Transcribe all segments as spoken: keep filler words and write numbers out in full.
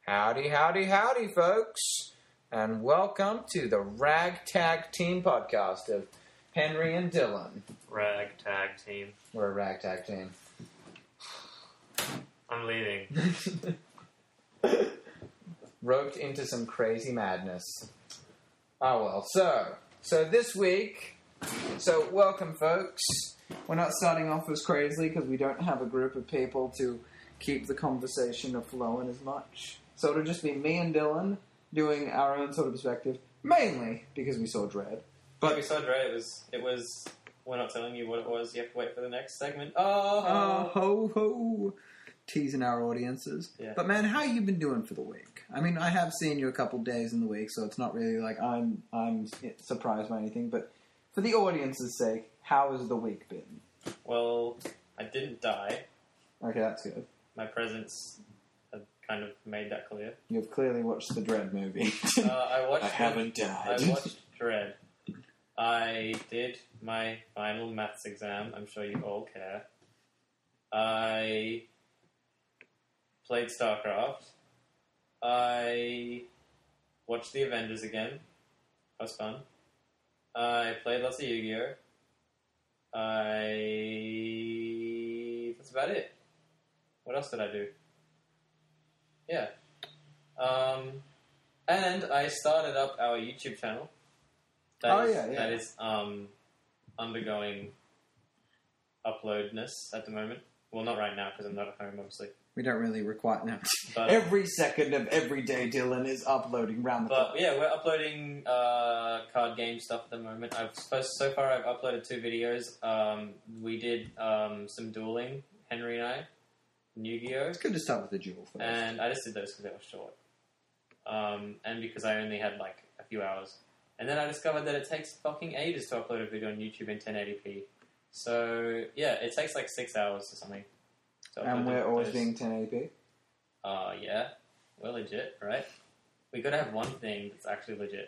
Howdy, howdy, howdy, folks, and welcome to the Ragtag Team podcast of Henry and Dylan. Ragtag team. We're a ragtag team. I'm leaving. Roped into some crazy madness. Oh well, so, so this week, so welcome, folks. We're not starting off as crazily because we don't have a group of people to keep the conversation flowing as much. So it'll just be me and Dylan doing our own sort of perspective, mainly because we saw Dread. But we saw Dread. It was, it was, we're not telling you what it was. You have to wait for the next segment. Oh, Oh, ho, ho. Teasing our audiences. Yeah. But man, how you been doing for the week? I mean, I have seen you a couple days in the week, so it's not really like I'm I'm surprised by anything. But for the audience's sake, how has the week been? Well, I didn't die. Okay, that's good. My presence had kind of made that clear. You've clearly watched the Dread movie. Uh, I watched. I haven't died. I watched Dread. I did my final maths exam. I'm sure you all care. I played StarCraft. I watched the Avengers again. That was fun. I played lots of Yu-Gi-Oh! I... That's about it. What else did I do? Yeah. Um, and I started up our YouTube channel. That Oh, is, yeah, yeah. That is um, undergoing uploadness at the moment. Well, not right now because I'm not at home, obviously. We don't really require... No. But, Every second of every day, Dylan is uploading round the But clock. yeah, we're uploading uh, card game stuff at the moment. I've supposed so far I've uploaded two videos. Um, we did um, some dueling, Henry and I, in Yu-Gi-Oh! It's good to start with the duel first. And I just did those because they were short, um, and because I only had like a few hours. And then I discovered that it takes fucking ages to upload a video on YouTube in ten eighty p. So yeah, it takes like six hours or something. to And upload we're always those. being ten eighty p? Uh, yeah, we're legit, right? We gotta have one thing that's actually legit.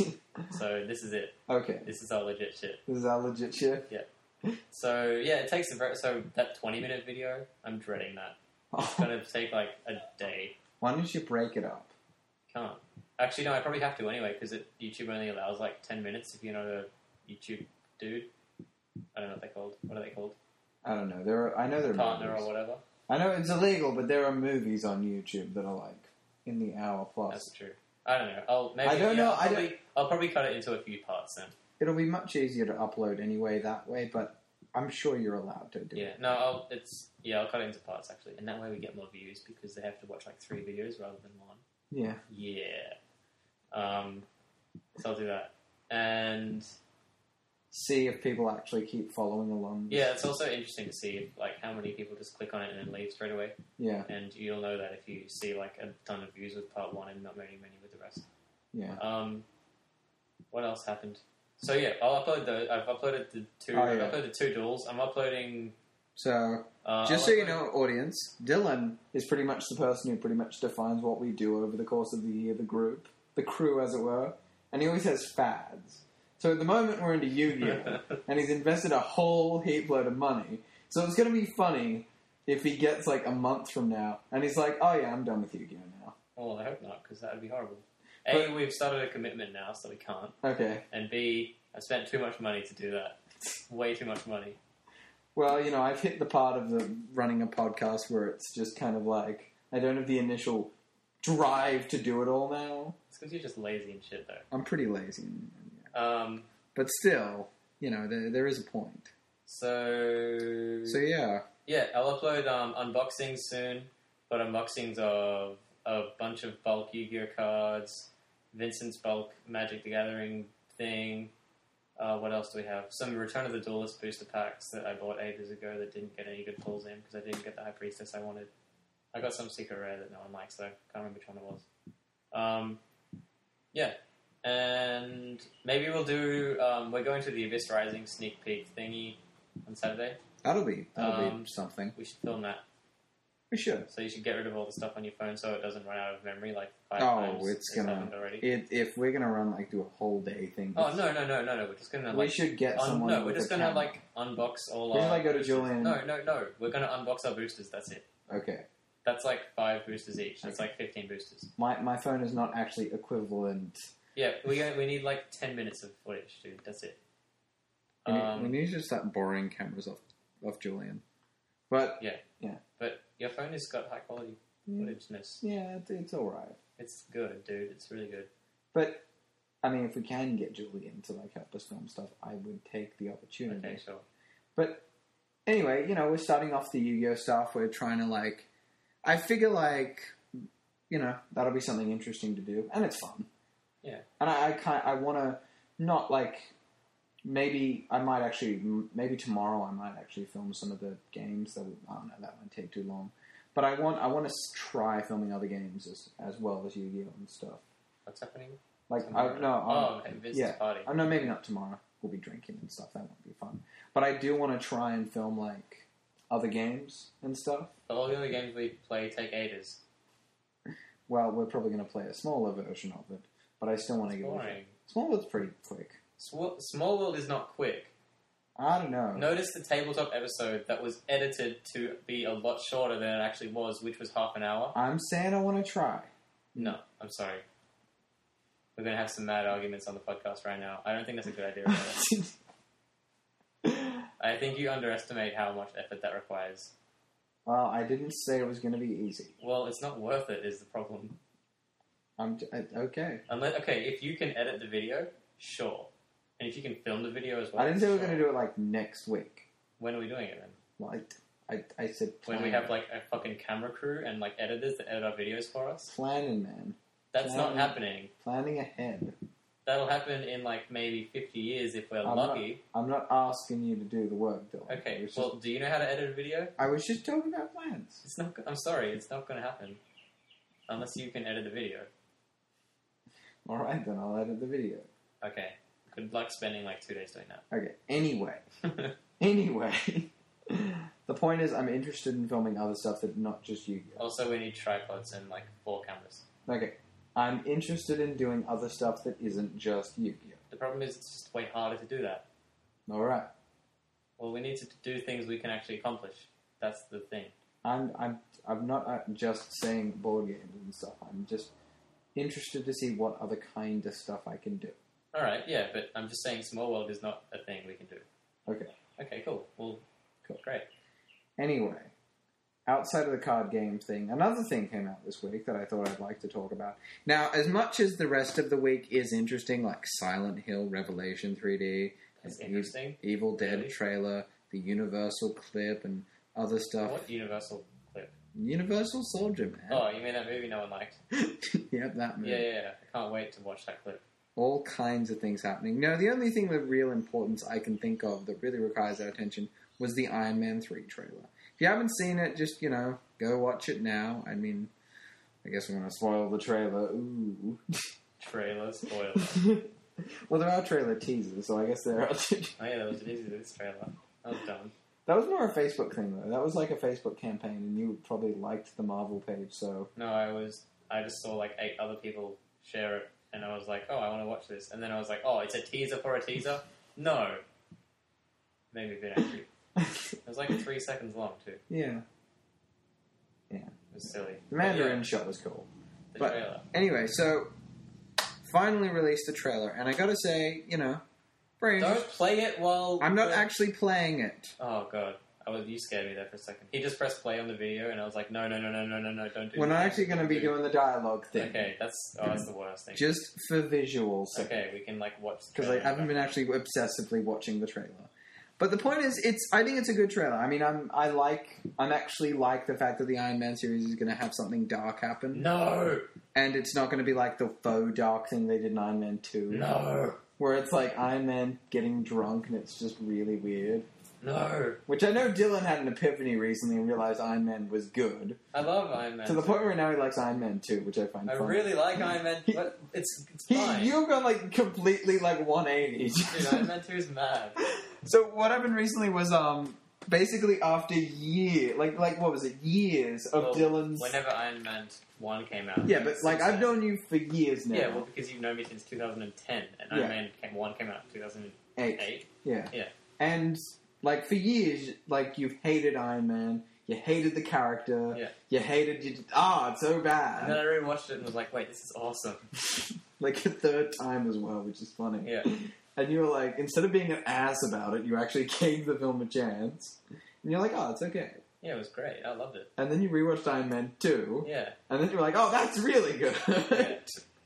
So this is it. Okay. This is our legit shit. This is our legit shit? So yeah, it takes a very so that twenty minute video. I'm dreading that. It's gonna take like a day. Why don't you break it up? Can't actually no. I probably have to anyway because YouTube only allows like ten minutes if you're not a YouTube dude. I don't know what they're called. What are they called? I don't know. There are, I know there are Partner movies. or whatever. I know it's illegal, but there are movies on YouTube that are like in the hour plus. That's true. I don't know. I'll maybe. I don't yeah, know, I'll I probably, I'll probably cut it into a few parts then. It'll be much easier to upload anyway that way, but I'm sure you're allowed to do Yeah. it. No. I'll. It's yeah. I'll cut it into parts actually, and that way we get more views because they have to watch like three videos rather than one. Yeah. Yeah. Um. So I'll do that, and See if people actually keep following along. yeah, it's also interesting to see like how many people just click on it and then leave straight away. Yeah. And you'll know that if you see like a ton of views with part one and not very many with the rest. Yeah. Um, what else happened? So yeah, I'll upload the. I've uploaded the two. Oh, I've yeah. uploaded two duels. I'm uploading. So, Uh, just I'll so you upload- know, audience, Dylan is pretty much the person who pretty much defines what we do over the course of the year, the group, the crew, as it were. And he always has fads. So at the moment, we're into Yu-Gi-Oh! And he's invested a whole heap load of money. So it's going to be funny if he gets like a month from now and he's like, oh yeah, I'm done with Yu-Gi-Oh! now. Well, I hope not because that would be horrible. A, But- we've started a commitment now, so we can't. Okay. And B, I spent too much money to do that. Way too much money. Well, you know, I've hit the part of the running a podcast where it's just kind of like, I don't have the initial drive to do it all now. It's because you're just lazy and shit, though. I'm pretty lazy. and- Um, But still, you know, there, there is a point. so So yeah. yeah, I'll upload um, unboxings soon. But unboxings of a bunch of bulk Yu-Gi-Oh cards, Vincent's bulk Magic the Gathering thing. Uh, what else do we have? Some Return of the Duelist booster packs that I bought ages ago that didn't get any good pulls in because I didn't get the High Priestess I wanted. I got some secret rare that no one likes though. Can't remember which one it was. Um, yeah. And maybe we'll do. Um, we're going to the Abyss Rising sneak peek thingy on Saturday. That'll be that'll Um, be something. We should film that. We should. So you should get rid of all the stuff on your phone so it doesn't run out of memory like five Oh, times. it's It's gonna. happened already. It, if we're gonna run like do a whole day thing. Oh no no no no no! We're just gonna we like. should get un- someone. no, with we're just a gonna camera. like unbox all We our. should, like, go to boosters. Julian. No no no! We're gonna unbox our boosters. That's it. Okay. That's like five boosters each. That's like fifteen boosters. My my phone is not actually equivalent. Yeah, we got, we need like ten minutes of footage, dude. That's it. We need, Um, we need to start borrowing cameras off off Julian. But Yeah. yeah, But your phone has got high quality footageness. yeah, it's, it's all right. It's good, dude. It's really good. But I mean, if we can get Julian to like help us film stuff, I would take the opportunity. Okay, sure. But anyway, you know, we're starting off the Yu-Gi-Oh stuff. We're trying to like, I figure like, you know, that'll be something interesting to do, and it's fun. Yeah. And I, I kind, I want to not like, maybe I might actually, maybe tomorrow I might actually film some of the games. That I don't know, that won't take too long. But I want, I want to try filming other games as as well as Yu-Gi-Oh and stuff. What's happening? Like, Tomorrow? I, no, Oh, um, okay. Vince's yeah. party. I know maybe not tomorrow. We'll be drinking and stuff. That won't be fun. But I do want to try and film like other games and stuff. But all the other games we play take aiders. Well, we're probably going to play a smaller version of it, but I still want to It's go with boring. it. Small World's pretty quick. Sw- Small World is not quick. I don't know. Notice the tabletop episode that was edited to be a lot shorter than it actually was, which was half an hour. I'm saying I want to try. No, I'm sorry. We're going to have some mad arguments on the podcast right now. I don't think that's a good idea at all. I think you underestimate how much effort that requires. Well, I didn't say it was going to be easy. Well, it's not worth it, is the problem. I'm j- I- okay. Unless, okay, if you can edit the video, sure. And if you can film the video as well, I didn't say we were sure. going to do it like next week. When are we doing it then? Well, I, I, I said When plan. we have like a fucking camera crew and like editors that edit our videos for us? planning, man. That's not Planning. happening. Planning ahead. That'll happen in like maybe fifty years if we're I'm lucky. Not, I'm not asking you to do the work, Dylan. I Okay, was well, just, do you know how to edit a video? I was just talking about plans. It's not. I'm sorry, it's not going to happen unless you can edit the video. All right, then I'll edit the video. Okay. Good luck spending like two days doing Okay. Anyway, that. anyway, the point is, I'm interested in filming other stuff that not just Yu-Gi-Oh. Also, we need tripods and like four cameras. Okay, I'm interested in doing other stuff that isn't just Yu-Gi-Oh. The problem is it's just way harder to do that. All right, Well, we need to do things we can actually accomplish. That's the thing. I'm I'm I'm not uh, just saying board games and stuff. I'm just interested to see what other kind of stuff I can do. All right, yeah, but I'm just saying Small World is not a thing we can do. Okay. Okay, cool. Well, Cool. Great. Anyway, outside of the card game thing, another thing came out this week that I thought I'd like to talk about. Now, as much as the rest of the week is interesting, like Silent Hill Revelation three D, That's and interesting. Ev- Evil Dead Really? trailer, the Universal clip, and other stuff. What Universal clip? Universal Soldier, man. Oh, you mean that movie no one liked? Yep, that movie. Yeah, yeah, yeah. I can't wait to watch that clip. All kinds of things happening. No, the only thing of real importance I can think of that really requires our attention was the Iron Man three trailer. If you haven't seen it, just, you know, go watch it now. I mean, I guess I'm going to spoil the trailer. Ooh. Trailer spoiler. Well, there are trailer teasers, so I guess there are. Oh yeah, that was an easy this trailer. That was dumb. That was more a Facebook thing, though. That was like a Facebook campaign, and you probably liked the Marvel page, so... No, I was. I just saw like eight other people share it, and I was like, "Oh, I want to watch this." And then I was like, "Oh, it's a teaser for a teaser." No, made me a bit angry. It was like three seconds long too. Yeah. It was silly. The Mandarin But yeah, shot was cool. the but- trailer. Anyway, so... Finally released the trailer, and I gotta say, you know... Very Don't interesting. play it while. I'm not we're- actually playing it. Oh god, I was. You scared me there for a second. He just pressed play on the video, and I was like, "No, no, no, no, no, no, no! Don't do." We're not that. actually going to be Don't do- doing the dialogue thing. Okay, that's oh, that's the worst thing. Just for visuals. Okay, we can like watch the Because I trailer. haven't been actually obsessively watching the trailer. But the point is, it's. I think it's a good trailer. I mean, I'm. I like. I'm actually like the fact that the Iron Man series is going to have something dark happen, No, and it's not going to be like the faux dark thing they did in Iron Man Two, no, where it's like Iron Man getting drunk and it's just really weird. no! Which I know Dylan had an epiphany recently and realized Iron Man was good I love Iron Man. to the too. point where now he likes Iron Man Two, which I find I funny. really like Iron Man, but it's it's He, fine. you've gone like completely like one eighty. Dude, Iron Man Two is mad. So what happened recently was um basically after year like like what was it years of Well, Dylan's Whenever Iron Man One came out. yeah but like I've known you for years now. Yeah, well, because you've known me since two thousand ten, and Yeah. Iron Man came, One came out in two thousand eight. eight yeah Yeah. and like for years like you've hated Iron Man, You hated the character. Yeah. You hated... You, ah, it's so bad. And then I rewatched it and was like, wait, this is awesome. Like a third time as well, which is funny. Yeah. And you were like, instead of being an ass about it, you actually gave the film a chance. And you're like, oh, it's okay. Yeah, it was great. I loved it. And then you rewatched Iron Man two. Yeah. And then you were like, oh, that's really good. Yeah.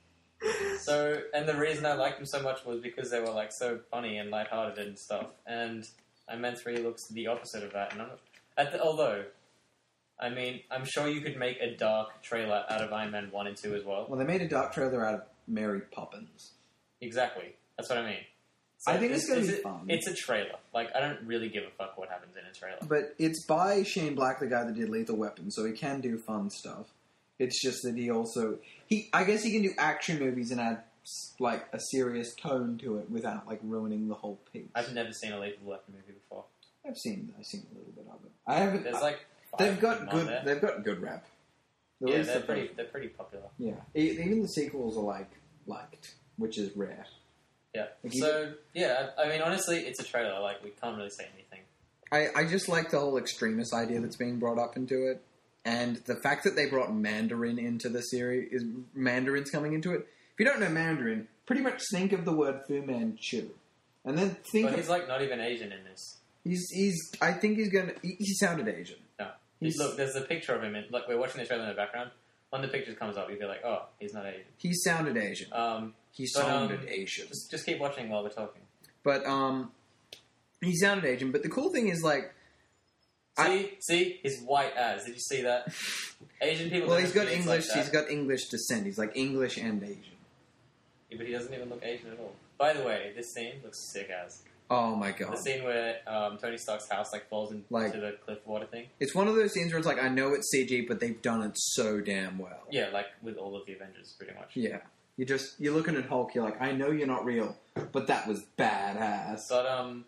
So, and the reason I liked them so much was because they were like so funny and lighthearted and stuff. And Iron Man three looks the opposite of that. And I'm, at the, although, I mean, I'm sure you could make a dark trailer out of Iron Man one and two as well. Well, they made a dark trailer out of Mary Poppins. Exactly. That's what I mean. So I think it's going to be it, fun. It's a trailer. Like, I don't really give a fuck what happens in a trailer. But it's by Shane Black, the guy that did Lethal Weapon, so he can do fun stuff. It's just that he also... he I guess he can do action movies and add, like, a serious tone to it without, like, ruining the whole piece. I've never seen a Lethal Weapon movie before. I've seen I've seen a little bit of it. I haven't... There's, I, like, five they've of got them good... on there. They've got good rep. At Yeah, least they're the pretty, first- they're pretty popular. Yeah. E- Even the sequels are, like, liked, which is rare. Yeah. Like, you- So, yeah, I, I mean, honestly, it's a trailer. Like, we can't really say anything. I, I just like the whole extremist idea that's being brought up into it. And the fact that they brought Mandarin into the series, is Mandarin's coming into it. If you don't know Mandarin, pretty much think of the word Fu Manchu. And then think But of... he's, like, not even Asian in this. He's, he's, I think he's gonna, he, he sounded Asian. No. He's- Look, there's a picture of him. In, like, we're watching the trailer in the background. When the picture comes up, you'd be like, oh, he's not Asian. He sounded Asian. Um, He but, um, sounded Asian. just, just keep watching while we're talking. But, um, he sounded Asian. But the cool thing is, like... See? I- See? He's white as. Did you see that? Asian people... Well, don't he's got have beards English, like that. he's got English descent. He's like English and Asian. Yeah, but he doesn't even look Asian at all. By the way, this scene looks sick as. Oh my god. The scene where um, Tony Stark's house like falls into Like- the cliff water thing. It's one of those scenes where it's like, I know it's C G, but they've done it so damn well. Yeah, like with all of the Avengers, pretty much. Yeah. You just, you're looking at Hulk, you're like, I know you're not real, but that was badass. But um,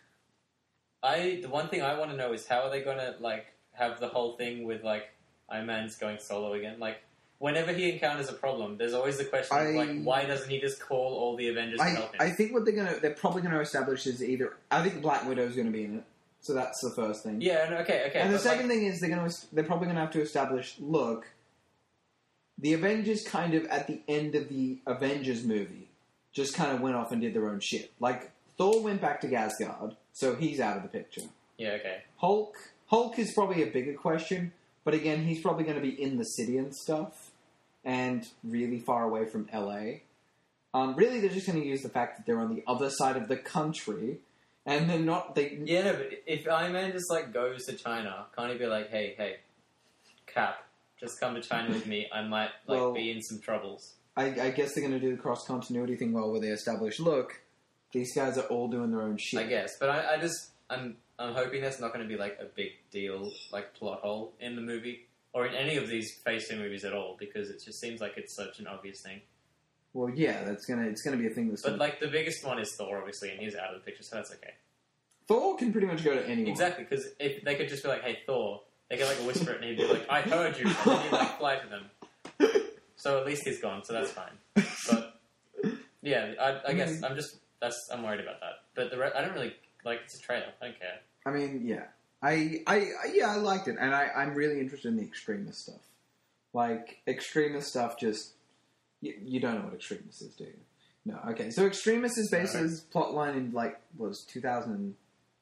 I the one thing I want to know is how are they gonna like have the whole thing with like Iron Man's going solo again? Like, whenever he encounters a problem, there's always the question of, I- like, why doesn't he just call all the Avengers to I, help him? I think what they're gonna, they're probably gonna establish is either, I think Black Widow's gonna be in it, so that's the first thing. yeah, no, okay, okay. and the but, second like, thing is they're gonna, they're probably gonna have to establish, look, the Avengers kind of at the end of the Avengers movie just kind of went off and did their own shit. Like, Thor went back to Asgard, so he's out of the picture. yeah, okay. Hulk, Hulk is probably a bigger question, but again, he's probably going to be in the city and stuff, and really far away from L A. Um, really, they're just going to use the fact that they're on the other side of the country, and they're not. They Yeah, no, but if Iron Man just like goes to China, can't he be like, hey, hey, Cap, just come to China with me. I might like Well- be in some troubles. I, I guess they're going to do the cross continuity thing well, where they establish, look, these guys are all doing their own shit. I guess, but I, I just I'm I'm hoping that's not going to be like a big deal, like plot hole in the movie or in any of these Phase Two movies at all, because it just seems like it's such an obvious thing. Well, yeah, that's gonna it's gonna be a thing that's. But Gonna, like the biggest one is Thor, obviously, and he's out of the picture, so that's okay. Thor can pretty much go to anyone. Exactly, because if they could just be like, "Hey, Thor," they could like whisper it, and he'd be like, "I heard you," and then he'd like fly to them. So at least he's gone, so that's fine. But yeah, I, I guess I'm just that's I'm worried about that. But the re- I don't really like it's a trailer. I don't care. I mean, yeah, I, I, I yeah, I liked it, and I, I'm really interested in the extremist stuff. Like extremist stuff, just you, you don't know what extremist is, do you? No. Okay, so extremist is based No. his plot line in like was two thousand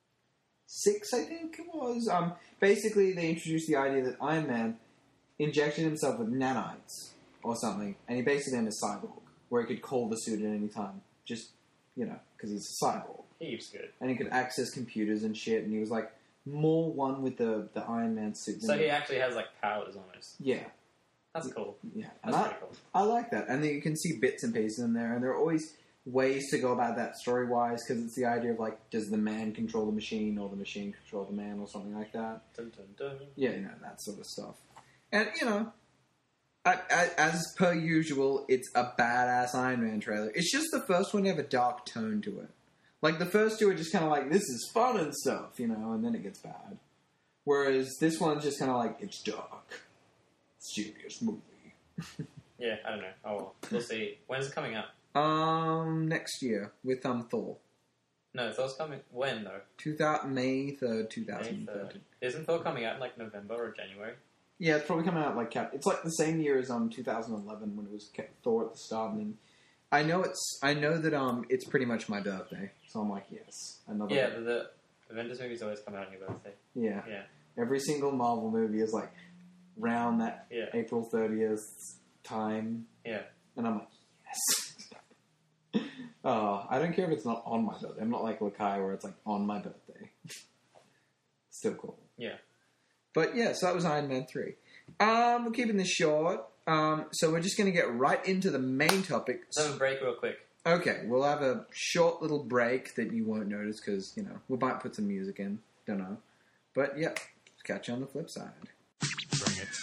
six, I think it was. Um, basically, they introduced the idea that Iron Man injected himself with nanites or something, and he basically became a cyborg, where he could call the suit at any time, just you know, because he's a cyborg. Heaps good. And he could access computers and shit, and he was like more one with the, the Iron Man suit. Than So he the- actually has like powers almost. yeah, That's cool. yeah, and That's I, pretty cool. I like that. And then you can see bits and pieces in there, and there are always ways to go about that story wise, because it's the idea of like, does the man control the machine, or the machine control the man, or something like that. Dun, dun, dun. Yeah, you know, that sort of stuff. And you know, I, I, as per usual, it's a badass Iron Man trailer. It's just the first one to have a dark tone to it. Like, the first two are just kind of like, this is fun and stuff, you know, and then it gets bad. Whereas this one's just kind of like, it's dark. Serious movie. Yeah, I don't know. Oh well, we'll see. When's it coming out? Um, next year, with um Thor. No, Thor's coming... When, though? two thousand, May third, May twenty thirteen. third. Isn't Thor coming out in, like, November or January? Yeah, it's probably coming out like Cap. It's like the same year as um two thousand eleven when it was Thor at the start. And then I know it's I know that um it's pretty much my birthday, so I'm like yes, another. Yeah, the, the Avengers movies always come out on your birthday. Yeah, Yeah. Every single Marvel movie is like round that Yeah. April thirtieth time. Yeah. And I'm like yes. Oh, I don't care if it's not on my birthday. I'm not like Lakai where it's like on my birthday. Still cool. Yeah. But yeah, so that was Iron Man three. Um, we're keeping this short. Um, so we're just going to get right into the main topic. Let's have a break real quick. Okay, we'll have a short little break that you won't notice because, you know, we might put some music in. Don't know. But yeah, catch you on the flip side. Bring it.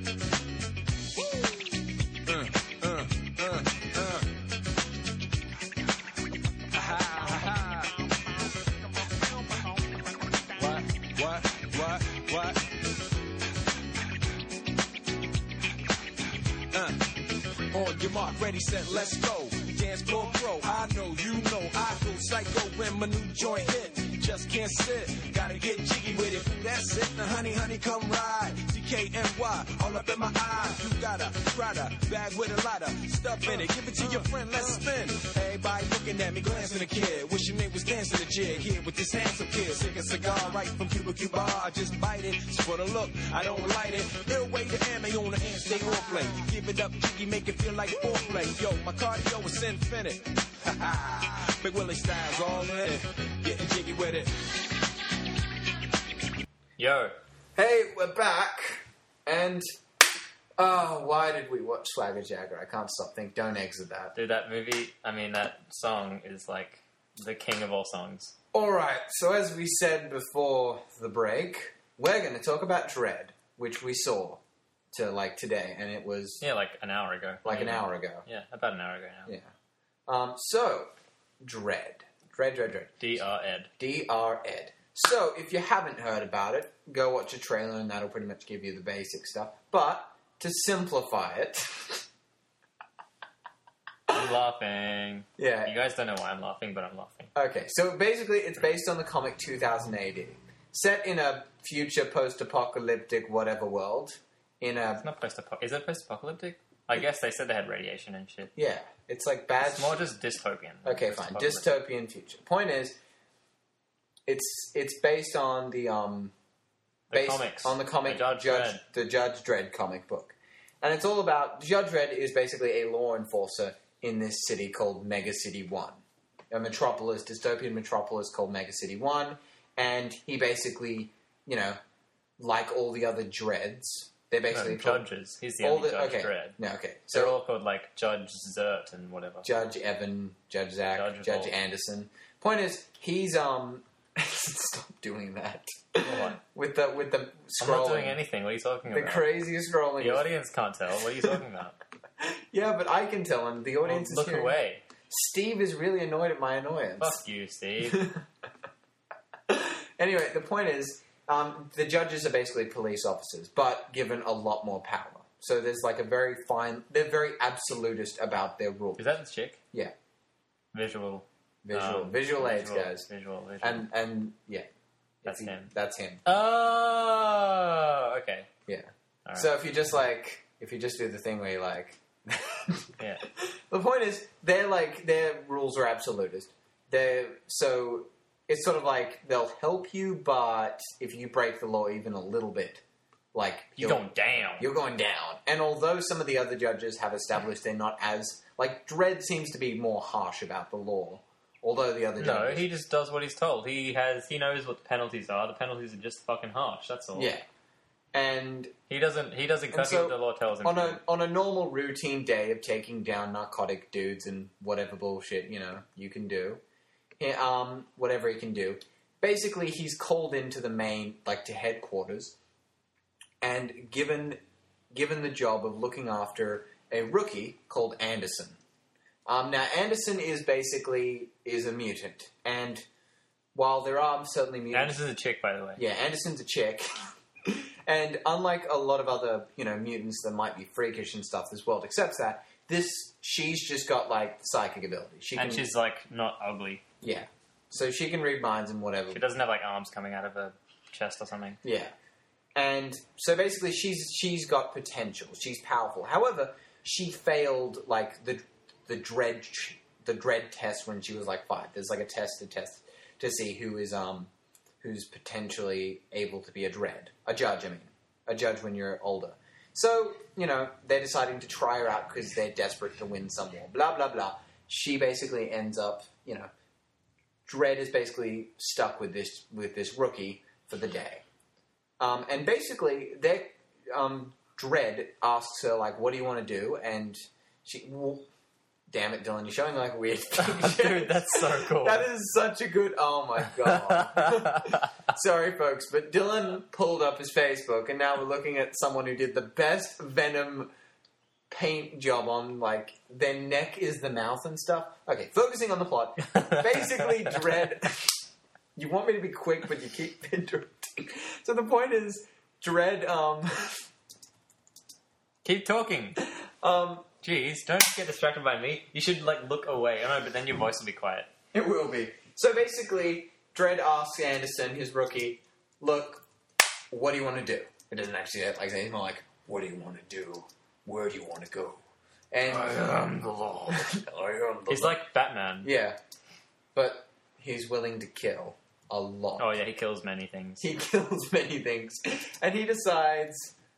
Your mark, ready, set, let's go. Dance floor pro, I know, you know, I go psycho when my new joint hit. Just can't sit, gotta get jiggy with it. That's it, now honey, honey, come ride. D K N Y, all up in my eye. You got a Prada bag with a lot of stuff in it. Give it to your friend, let's spin. Everybody looking at me, glancing a kid. Wishing they was dancing a jig here with this handsome kid. Sick a cigar right from Cuba Cuba. I just bite it, just for the look, I don't light it. Ill way to ammo on the hand, stay on play. Give it up, jiggy, make it feel like foreplay. Yo, my cardio is infinite. Big Willie style's all in it. Getting jiggy with it. Yo. Hey, we're back. And, oh, why did we watch Swagger Jagger? I can't stop thinking. Don't exit that. Dude, that movie, I mean, that song is like the king of all songs. Alright, so as we said before the break, we're going to talk about Dread, which we saw to like today, and it was Yeah, like an hour ago. like an Maybe. hour ago. Yeah, about an hour ago now. Yeah. Um, so, Dread. Dread, Dread, Dread. D R Ed. D R Ed. So, if you haven't heard about it, go watch a trailer and that'll pretty much give you the basic stuff. But, to simplify it... I'm laughing. Yeah. You guys don't know why I'm laughing, but I'm laughing. Okay, so basically it's based on the comic two thousand A D. Set in a future post-apocalyptic whatever world. In a... It's not post-apocalyptic. Is it post-apocalyptic? I guess they said they had radiation and shit. Yeah, it's like bad... It's more just dystopian. Okay, fine. Post-apocalyptic. Dystopian future. Point is, it's it's based on the um, The based comics. on the comic The Judge Judge Dredd. the Judge Dredd comic book, and it's all about Judge Dredd is basically a law enforcer in this city called Mega City One, a metropolis, dystopian metropolis called Mega City One, and he basically, you know, like all the other Dredds, they're basically No, called- judges. He's the all only the Judge okay, Dredd. no, okay, They're so all called like Judge Zert and whatever. Judge Evan, Judge Zach, Judge Judge, Volt. Anderson. Point is, he's um. Stop doing that. What? With the with the scrolling. I'm not doing anything. What are you talking The about? craziest scrolling. The audience can't tell. What are you talking about? Yeah, but I can tell him. The Well, audience is look hearing. away. Steve is really annoyed at my annoyance. Fuck you, Steve. Anyway, the point is, um, the judges are basically police officers, but given a lot more power. So there's like a very fine. They're very absolutist about their rules. Is that the chick? Yeah. Visual. Visual, um, visual aids, visual, guys, Visual, visual. and and yeah, That's If you- him. That's him. Oh, okay. Yeah. All right. So if you just like, if you just do the thing where you like, Yeah. The point is, they're like their rules are absolutist. They're so it's sort of like they'll help you, but if you break the law even a little bit, like You're you'll- going down. You're going down. And although some of the other judges have established they're not as like Dredd seems to be more harsh about the law, although the other No, judges, he just does what he's told. He has. He knows what the penalties are. The penalties are just fucking harsh. That's all. yeah, and He doesn't. He does exactly so what the law tells him. on to a on a normal routine day of taking down narcotic dudes and whatever bullshit you know you can do, he, um, whatever he can do. Basically, he's called into the main, like to headquarters, and given given the job of looking after a rookie called Anderson. Um, now, Anderson is basically is a mutant, and while there are certainly do. mutants, Anderson's a chick, by the way. yeah, Anderson's a chick. And unlike a lot of other, you know, mutants that might be freakish and stuff, this world accepts that. This, she's just got like psychic ability. She And can, she's like not ugly. yeah, So she can read minds and whatever. She doesn't have like arms coming out of her chest or something. Yeah. And so basically she's she's got potential. She's powerful. However, she failed like the the dread the dread test when she was like five. There's like a test to test to see who is um who's potentially able to be a dread. A judge, I mean. A judge when you're older. So, you know, they're deciding to try her out because they're desperate to win some war. Blah, blah, blah. She basically ends up, you know, Dredd is basically stuck with this with this rookie for the day. Um, and basically, they, um, Dredd asks her, like, what do you want to do? And she, well, damn it, Dylan, you're showing, like, weird things. Dude, that's so cool. That is such a good, oh my god. Sorry, folks, but Dylan pulled up his Facebook, and now we're looking at someone who did the best Venom paint job on, like, their neck is the mouth and stuff. Okay, focusing on the plot. Basically, Dredd... You want me to be quick, but you keep interrupting. So the point is, Dredd, um... Keep talking. Um... Jeez, don't get distracted by me. You should, like, look away. I know, but then your voice will be quiet. It will be. So basically, Dredd asks Anderson, his rookie, look, what do you want to do? It doesn't actually say it like that. He's more like, what do you want to do? Where do you want to go? And I am the law. I am the He's law. like Batman. Yeah. But he's willing to kill a lot. Oh, yeah, he kills many things. He kills many things. And he decides...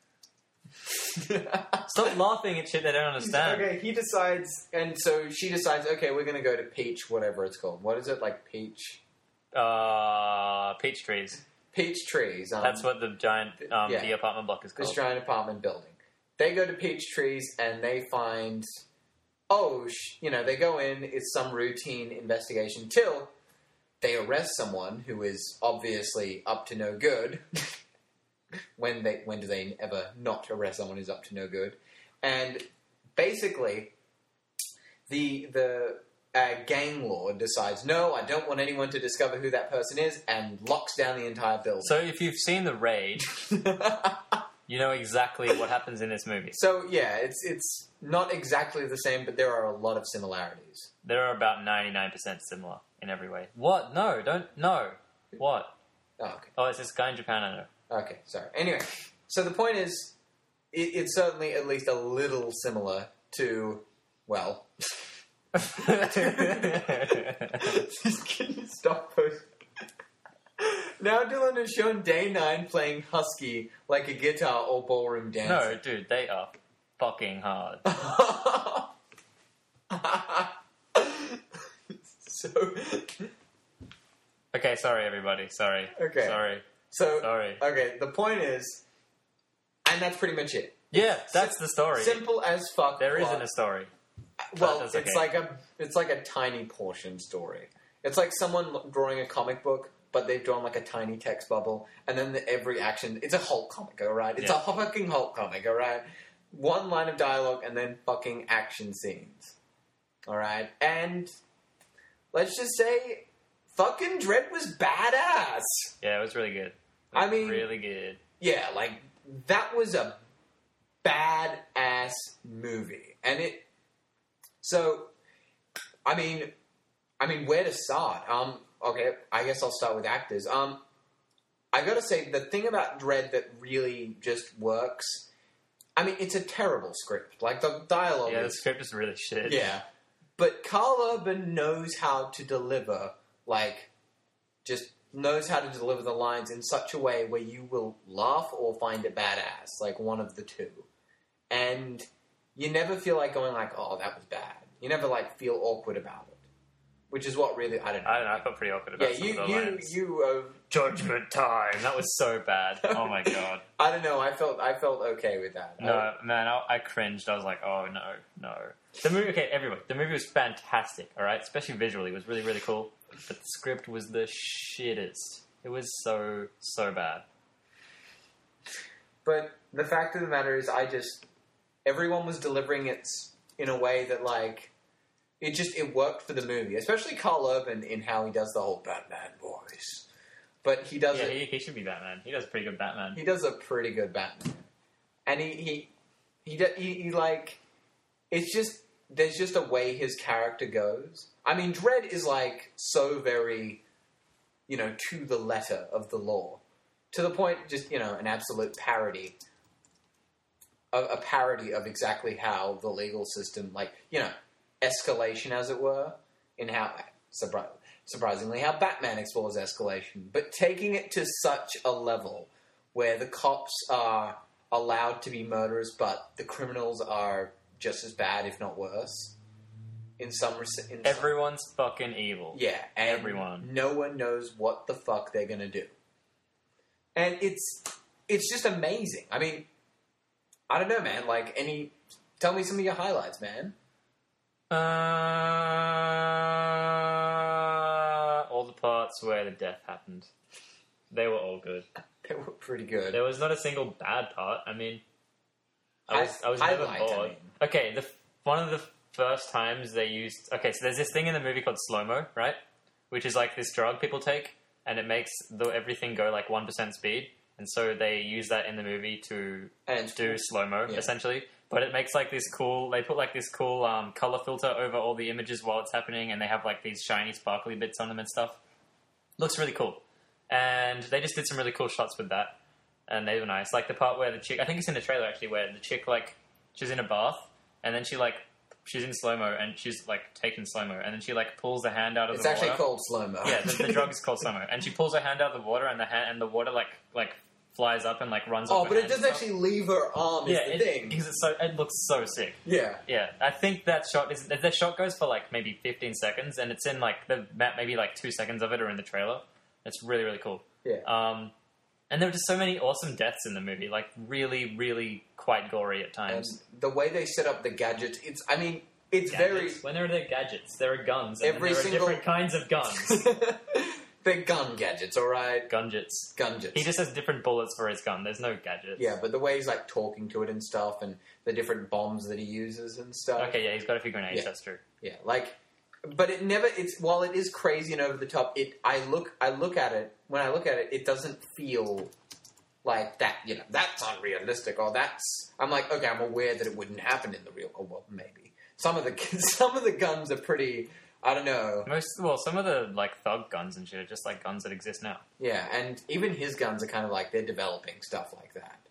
Stop laughing at shit they don't understand. Okay, he decides, and so she decides, okay, we're going to go to Peach, whatever it's called. What is it, like Peach? Uh, peach trees. Peach Trees. Um, That's what the giant, um, yeah. the apartment block is called. This giant apartment building. They go to Peach Trees, and they find, oh, sh- you know, they go in, it's some routine investigation, till they arrest someone who is obviously up to no good. When they when do they ever not arrest someone who's up to no good? And basically, the the uh, gang lord decides, no, I don't want anyone to discover who that person is, and locks down the entire building. So if you've seen The Raid, you know exactly what happens in this movie. So yeah, it's it's not exactly the same, but there are a lot of similarities. There are about ninety-nine percent similar in every way. What? No, don't, no. What? Oh, okay. Oh, it's this guy in Japan, I know. Okay, sorry. Anyway, so the point is, it, it's certainly at least a little similar to, well... Can you stop posting? Now Dylan has shown Day nine playing Husky like a guitar or ballroom dancing. No, dude, they are fucking hard. So... Okay, sorry, everybody. Sorry. Okay. Sorry. So, Sorry. okay, the point is, and that's pretty much it. Yeah, that's the story. Simple as fuck. There plot. isn't a story. Well, That's it's okay. like a it's like a tiny portion story. It's like someone drawing a comic book, but they've drawn like a tiny text bubble, and then the, every action. It's a Hulk comic, all right. It's Yeah. a fucking Hulk comic, all right. One line of dialogue and then fucking action scenes, all right. And let's just say, fucking Dredd was badass. Yeah, it was really good. It I was mean- really good. Yeah, like, that was a badass movie. And it... So, I mean... I mean, where to start? Um, okay, I guess I'll start with actors. Um, I gotta say, the thing about Dredd that really just works... I mean, it's a terrible script. Like, the dialogue Yeah, the is... script is really shit. Yeah. But Carl Urban knows how to deliver, like, just... knows how to deliver the lines in such a way where you will laugh or find it badass, like one of the two. And you never feel like going like, oh, that was bad. You never like feel awkward about it. Which is what really, I don't know. I don't know, I felt pretty awkward about Yeah, some you, of the you, lines. you, uh, Judgment time! That was so bad. Oh my god. I don't know, I felt, I felt okay with that. No, I, man, I, I cringed. I was like, oh, no, no. The movie, okay, everyone, the movie was fantastic, alright? Especially visually, it was really, really cool. But the script was the shittest. It was so, so bad. But the fact of the matter is, I just, everyone was delivering it in a way that like, it just, it worked for the movie. Especially Carl Urban in how he does the whole Batman voice. But he does Yeah, it, he, he should be Batman. He does a pretty good Batman. he does a pretty good Batman. And he, he, he, do- he, he like, it's just, there's just a way his character goes. I mean, Dredd is like so very, you know, to the letter of the law. To the point, just, you know, an absolute parody. A, a parody of exactly how the legal system, like, you know, escalation, as it were, in how, surpri- surprisingly, how Batman explores escalation. But taking it to such a level where the cops are allowed to be murderers, but the criminals are just as bad, if not worse. In some... In Everyone's some, fucking evil. Yeah. And everyone. No one knows what the fuck they're gonna do. And it's... It's just amazing. I mean... I don't know, man. Like, any... Tell me some of your highlights, man. Uh... All the parts where the death happened. They were all good. They were pretty good. There was not a single bad part. I mean... I was, I, I was never liked, bored. I mean. Okay, the one of the first times they used... Okay, so there's this thing in the movie called slow-mo, right? Which is like this drug people take, and it makes the, everything go like one percent speed. And so they use that in the movie to and do slow-mo, yeah. essentially. But it makes like this cool... They put like this cool um, color filter over all the images while it's happening, and they have like these shiny, sparkly bits on them and stuff. Looks really cool. And they just did some really cool shots with that. And they were nice. Like the part where the chick... I think it's in the trailer, actually, where the chick, like... She's in a bath, and then she, like... She's in slow-mo, and she's, like, taking slow-mo. And then she, like, pulls the hand out of it's the water. It's actually called slow-mo. Yeah, the, the drug is called slow-mo. And she pulls her hand out of the water, and the hand, and the water, like, like flies up and, like, runs Oh, up but her it hand doesn't actually leave her arm, is yeah, the it, thing. Because it's so... It looks so sick. Yeah. Yeah. I think that shot is... That shot goes for, like, maybe fifteen seconds, and it's in, like, the maybe, like, two seconds of it are in the trailer. It's really, really cool. Yeah. Um... And there were just so many awesome deaths in the movie, like really, really quite gory at times. And the way they set up the gadgets, it's, I mean, it's gadgets. very... When there are the gadgets, there are guns. And Every there single... are different kinds of guns. They're gun gadgets, alright? Gunjets. Gunjets. He just has different bullets for his gun. There's no gadgets. Yeah, but the way he's, like, talking to it and stuff, and the different bombs that he uses and stuff. Okay, yeah, he's got a few grenades, yeah. that's true. Yeah, like... But it never, it's, while it is crazy and over the top, it, I look, I look at it, when I look at it, it doesn't feel... Like, that, you know, that's unrealistic, or that's... I'm like, okay, I'm aware that it wouldn't happen in the real... Oh, well, maybe. Some of the some of the guns are pretty... I don't know. Most Well, some of the, like, thug guns and shit are just, like, guns that exist now. Yeah, and even his guns are kind of like, they're developing stuff like that.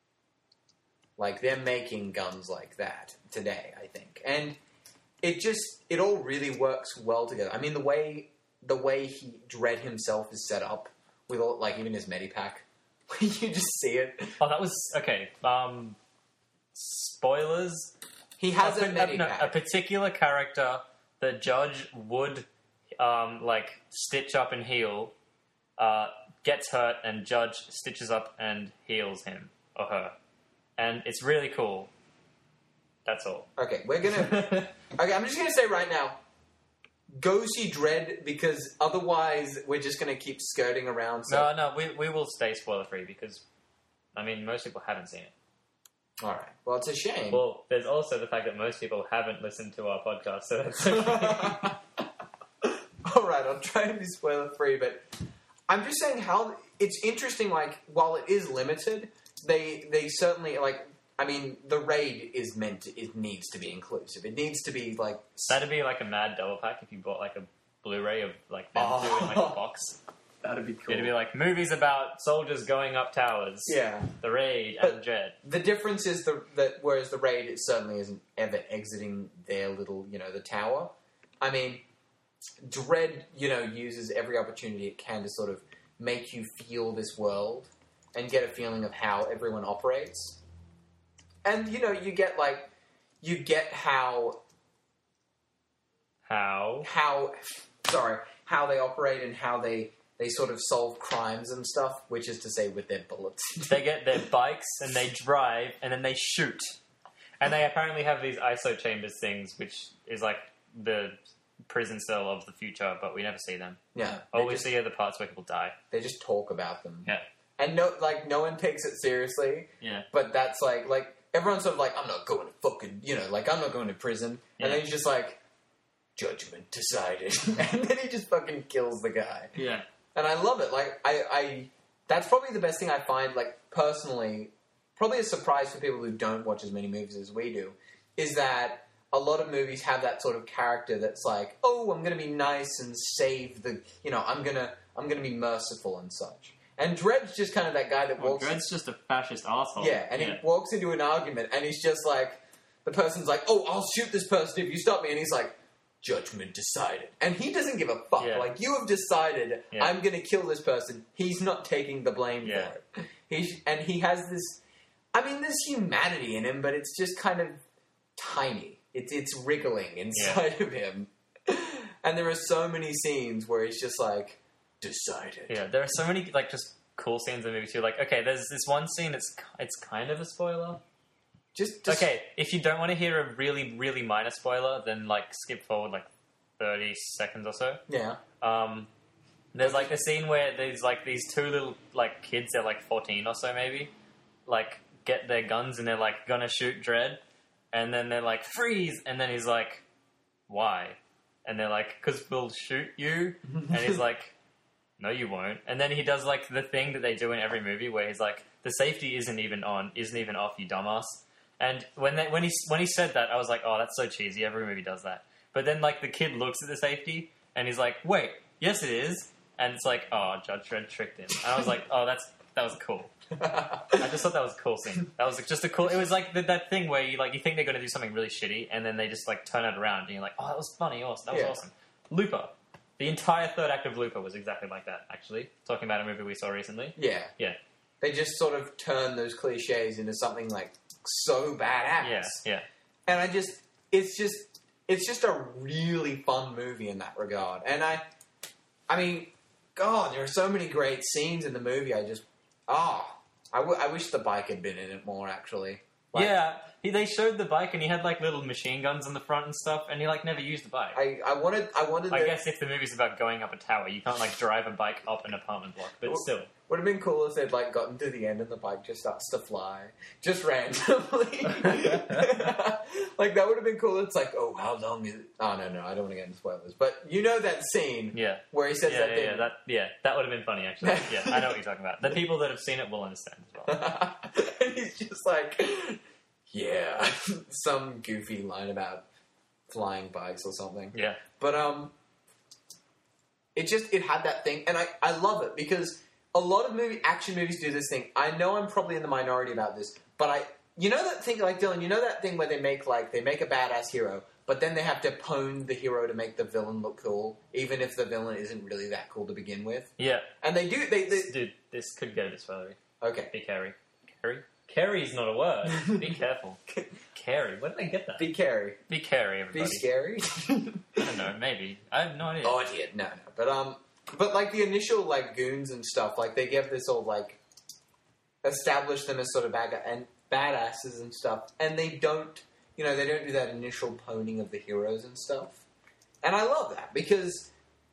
Like, they're making guns like that today, I think. And it just... It all really works well together. I mean, the way... The way he... Dredd himself is set up, with all, like, even his medipack... You just see it. Oh, that was... Okay, um... Spoilers? He has a, a, medipack. no, a particular character that Judge would, um, like, stitch up and heal, uh, gets hurt, and Judge stitches up and heals him, or her. And it's really cool. That's all. Okay, we're gonna... okay, I'm just gonna say right now, go see Dredd, because otherwise we're just going to keep skirting around. So. No, no, we we will stay spoiler-free, because, I mean, most people haven't seen it. Alright, well, it's a shame. Well, there's also the fact that most people haven't listened to our podcast, so that's okay. Alright, I'll try and be spoiler-free, but I'm just saying how... It's interesting, like, while it is limited, they they certainly, like... I mean, the raid is meant to, it needs to be inclusive. It needs to be, like... That'd be like a mad double pack if you bought, like, a Blu-ray of, like, them Oh. two in, like, a box. That'd be cool. It'd be like, movies about soldiers going up towers. Yeah. The Raid But and Dredd. The difference is the, that whereas the raid, it certainly isn't ever exiting their little, you know, the tower. I mean, Dredd, you know, uses every opportunity it can to sort of make you feel this world and get a feeling of how everyone operates. And, you know, you get, like, you get how... How? How, sorry, how they operate and how they, they sort of solve crimes and stuff, which is to say with their bullets. They get their bikes and they drive and then they shoot. And they apparently have these I S O chambers things, which is like the prison cell of the future, but we never see them. Yeah. All they we just, see are the parts where people die. They just talk about them. Yeah. And no, like, no one takes it seriously. Yeah. But that's like, like, everyone's sort of like, I'm not going to fucking, you know, like, I'm not going to prison. Yeah. And then he's just like, judgment decided. And then he just fucking kills the guy. Yeah. And I love it. Like, I, I, that's probably the best thing I find, like, personally, probably a surprise for people who don't watch as many movies as we do, is that a lot of movies have that sort of character that's like, oh, I'm going to be nice and save the, you know, I'm gonna I'm gonna be merciful and such. And Dredd's just kind of that guy that Well, walks. Dredd's just a fascist asshole. Yeah, and he walks into an argument, and he's just like, the person's like, oh, I'll shoot this person if you stop me, and he's like, judgment decided. And he doesn't give a fuck. Yeah. Like, you have decided Yeah. I'm going to kill this person. He's not taking the blame Yeah. for it. He's, and he has this, I mean, there's humanity in him, but it's just kind of tiny. It's, it's wriggling inside Yeah. of him. And there are so many scenes where he's just like, decided. Yeah, there are so many, like, just cool scenes in the movie, too. Like, okay, there's this one scene, it's, it's kind of a spoiler. Just, just Okay, if you don't want to hear a really, really minor spoiler, then, like, skip forward, like, thirty seconds or so. Yeah. Um, there's, like, a scene where there's, like, these two little, like, kids, they're, like, fourteen or so, maybe, like, get their guns and they're, like, gonna shoot Dredd, and then they're like, freeze! And then he's like, why? And they're like, because we'll shoot you. And he's like, no, you won't. And then he does, like, the thing that they do in every movie where he's like, the safety isn't even on, isn't even off, you dumbass. And when they, when he when he said that, I was like, oh, that's so cheesy. Every movie does that. But then, like, the kid looks at the safety, and he's like, wait, yes, it is. And it's like, oh, Judge Dredd tricked him. And I was like, oh, that's that was cool. I just thought that was a cool scene. That was like, just a cool... It was like the, that thing where you like you think they're going to do something really shitty, and then they just, like, turn it around, and you're like, oh, that was funny. Awesome. That was Yeah. awesome. Looper. The entire third act of Looper was exactly like that, actually. Talking about a movie we saw recently. Yeah. Yeah. They just sort of turn those cliches into something, like, so badass. Yeah, yeah. And I just, it's just, it's just a really fun movie in that regard. And I, I mean, God, there are so many great scenes in the movie. I just, ah, oh, I, w- I wish the bike had been in it more, actually. Like, yeah, he, they showed the bike, and he had, like, little machine guns on the front and stuff, and he, like, never used the bike. I, I wanted, I wanted. I the, guess if the movie's about going up a tower, you can't, like, drive a bike up an apartment block, but Well, still. Would have been cool if they'd like gotten to the end and the bike just starts to fly, just randomly. Like that would have been cool. It's like, oh, how long is it? Oh no, no, I don't want to get into spoilers. But you know that scene, Yeah. where he says Yeah, that yeah, thing. yeah, that, yeah, that would have been funny, actually. Yeah, I know what you're talking about. The people that have seen it will understand as well. And he's just like, yeah, some goofy line about flying bikes or something. Yeah. But um, it just it had that thing, and I I love it because a lot of movie action movies do this thing. I know I'm probably in the minority about this, but I you know that thing like Dylan, you know that thing where they make like they make a badass hero, but then they have to pwn the hero to make the villain look cool, even if the villain isn't really that cool to begin with. Yeah. And they do they, they Dude, this could get a bit spoilery. okay. Be Carrie. Carrie? Carrie's not a word. Be careful. Carrie. Where did I get that? Be Carrie. Be Carrie, Be everybody. scary. I don't know, maybe. I have no idea. Oh, I did. No, no. But um, but like the initial like goons and stuff, like they give this old like establish them as sort of bad and badasses and stuff, and they don't, you know, they don't do that initial poning of the heroes and stuff, and I love that because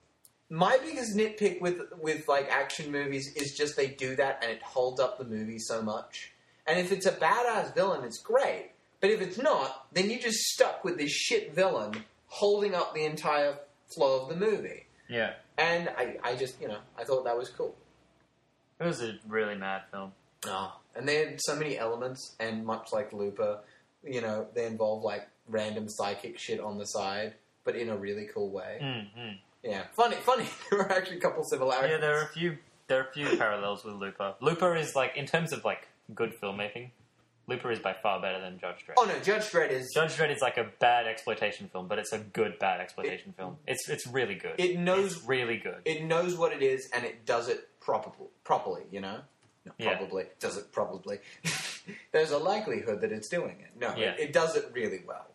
my biggest nitpick with with like action movies is just they do that and it holds up the movie so much. And if it's a badass villain, it's great. But if it's not, then you're just stuck with this shit villain holding up the entire flow of the movie. Yeah. And I, I just, you know, I thought that was cool. It was a really mad film. Oh. And they had so many elements, and much like Looper, you know, they involve like random psychic shit on the side, but in a really cool way. Mm-hmm. Yeah, funny, funny. There were actually a couple similarities. Yeah, there are a few. There are a few parallels with Looper. Looper is like, in terms of like good filmmaking, Looper is by far better than Judge Dredd. Oh no, Judge Dredd is. Judge Dredd is like a bad exploitation film, but it's a good bad exploitation it, film. It's it's really good. It knows it's really good. It knows what it is, and it does it proper, properly. You know, no, Yeah. probably does it probably. There's a likelihood that it's doing it. No, Yeah. it, it does it really well,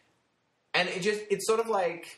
and it just it's sort of like.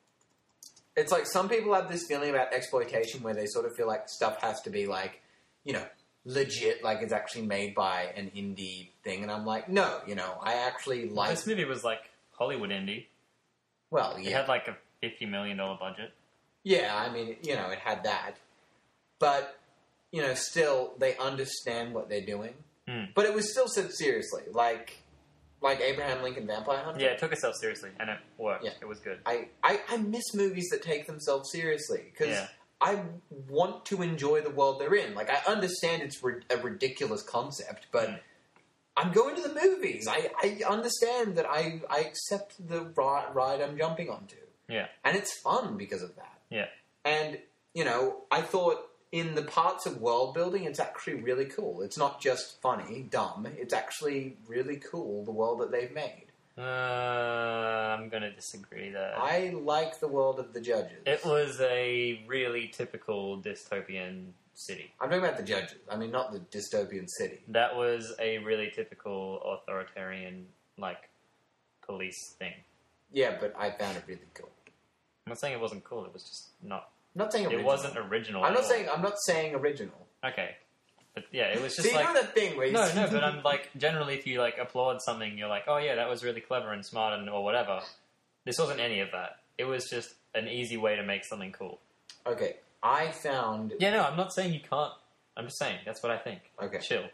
It's like some people have this feeling about exploitation where they sort of feel like stuff has to be like, you know, legit, like it's actually made by an indie thing. And I'm like, no, you know, I actually like... This movie was like Hollywood indie. Well, It yeah. had like a fifty million dollars budget. Yeah, I mean, you know, it had that. But, you know, still, they understand what they're doing. Hmm. But it was still said seriously. Like, like Abraham Lincoln Vampire Hunter. Yeah, it took itself seriously, and it worked. Yeah. It was good. I, I, I miss movies that take themselves seriously. Because Yeah. I want to enjoy the world they're in. Like, I understand it's ri- a ridiculous concept, but Mm. I'm going to the movies. I, I understand that I, I accept the ri- ride I'm jumping onto. Yeah. And it's fun because of that. Yeah. And, you know, I thought in the parts of world building, it's actually really cool. It's not just funny, dumb. It's actually really cool, the world that they've made. Uh, I'm going to disagree there. I like the world of the Judges. It was a really typical dystopian city. I'm talking about the Judges. I mean, not the dystopian city. That was a really typical authoritarian, like, police thing. Yeah, but I found it really cool. I'm not saying it wasn't cool. It was just not. I'm not saying original. It wasn't original. I'm at not all. saying. I'm not saying original. Okay, but yeah, it was just So you like know that thing where you no, no. But I'm like generally, if you like applaud something, you're like, oh yeah, that was really clever and smart and or whatever. This wasn't any of that. It was just an easy way to make something cool. Okay, I found. Yeah, no, I'm not saying you can't. I'm just saying that's what I think. Okay. Chill.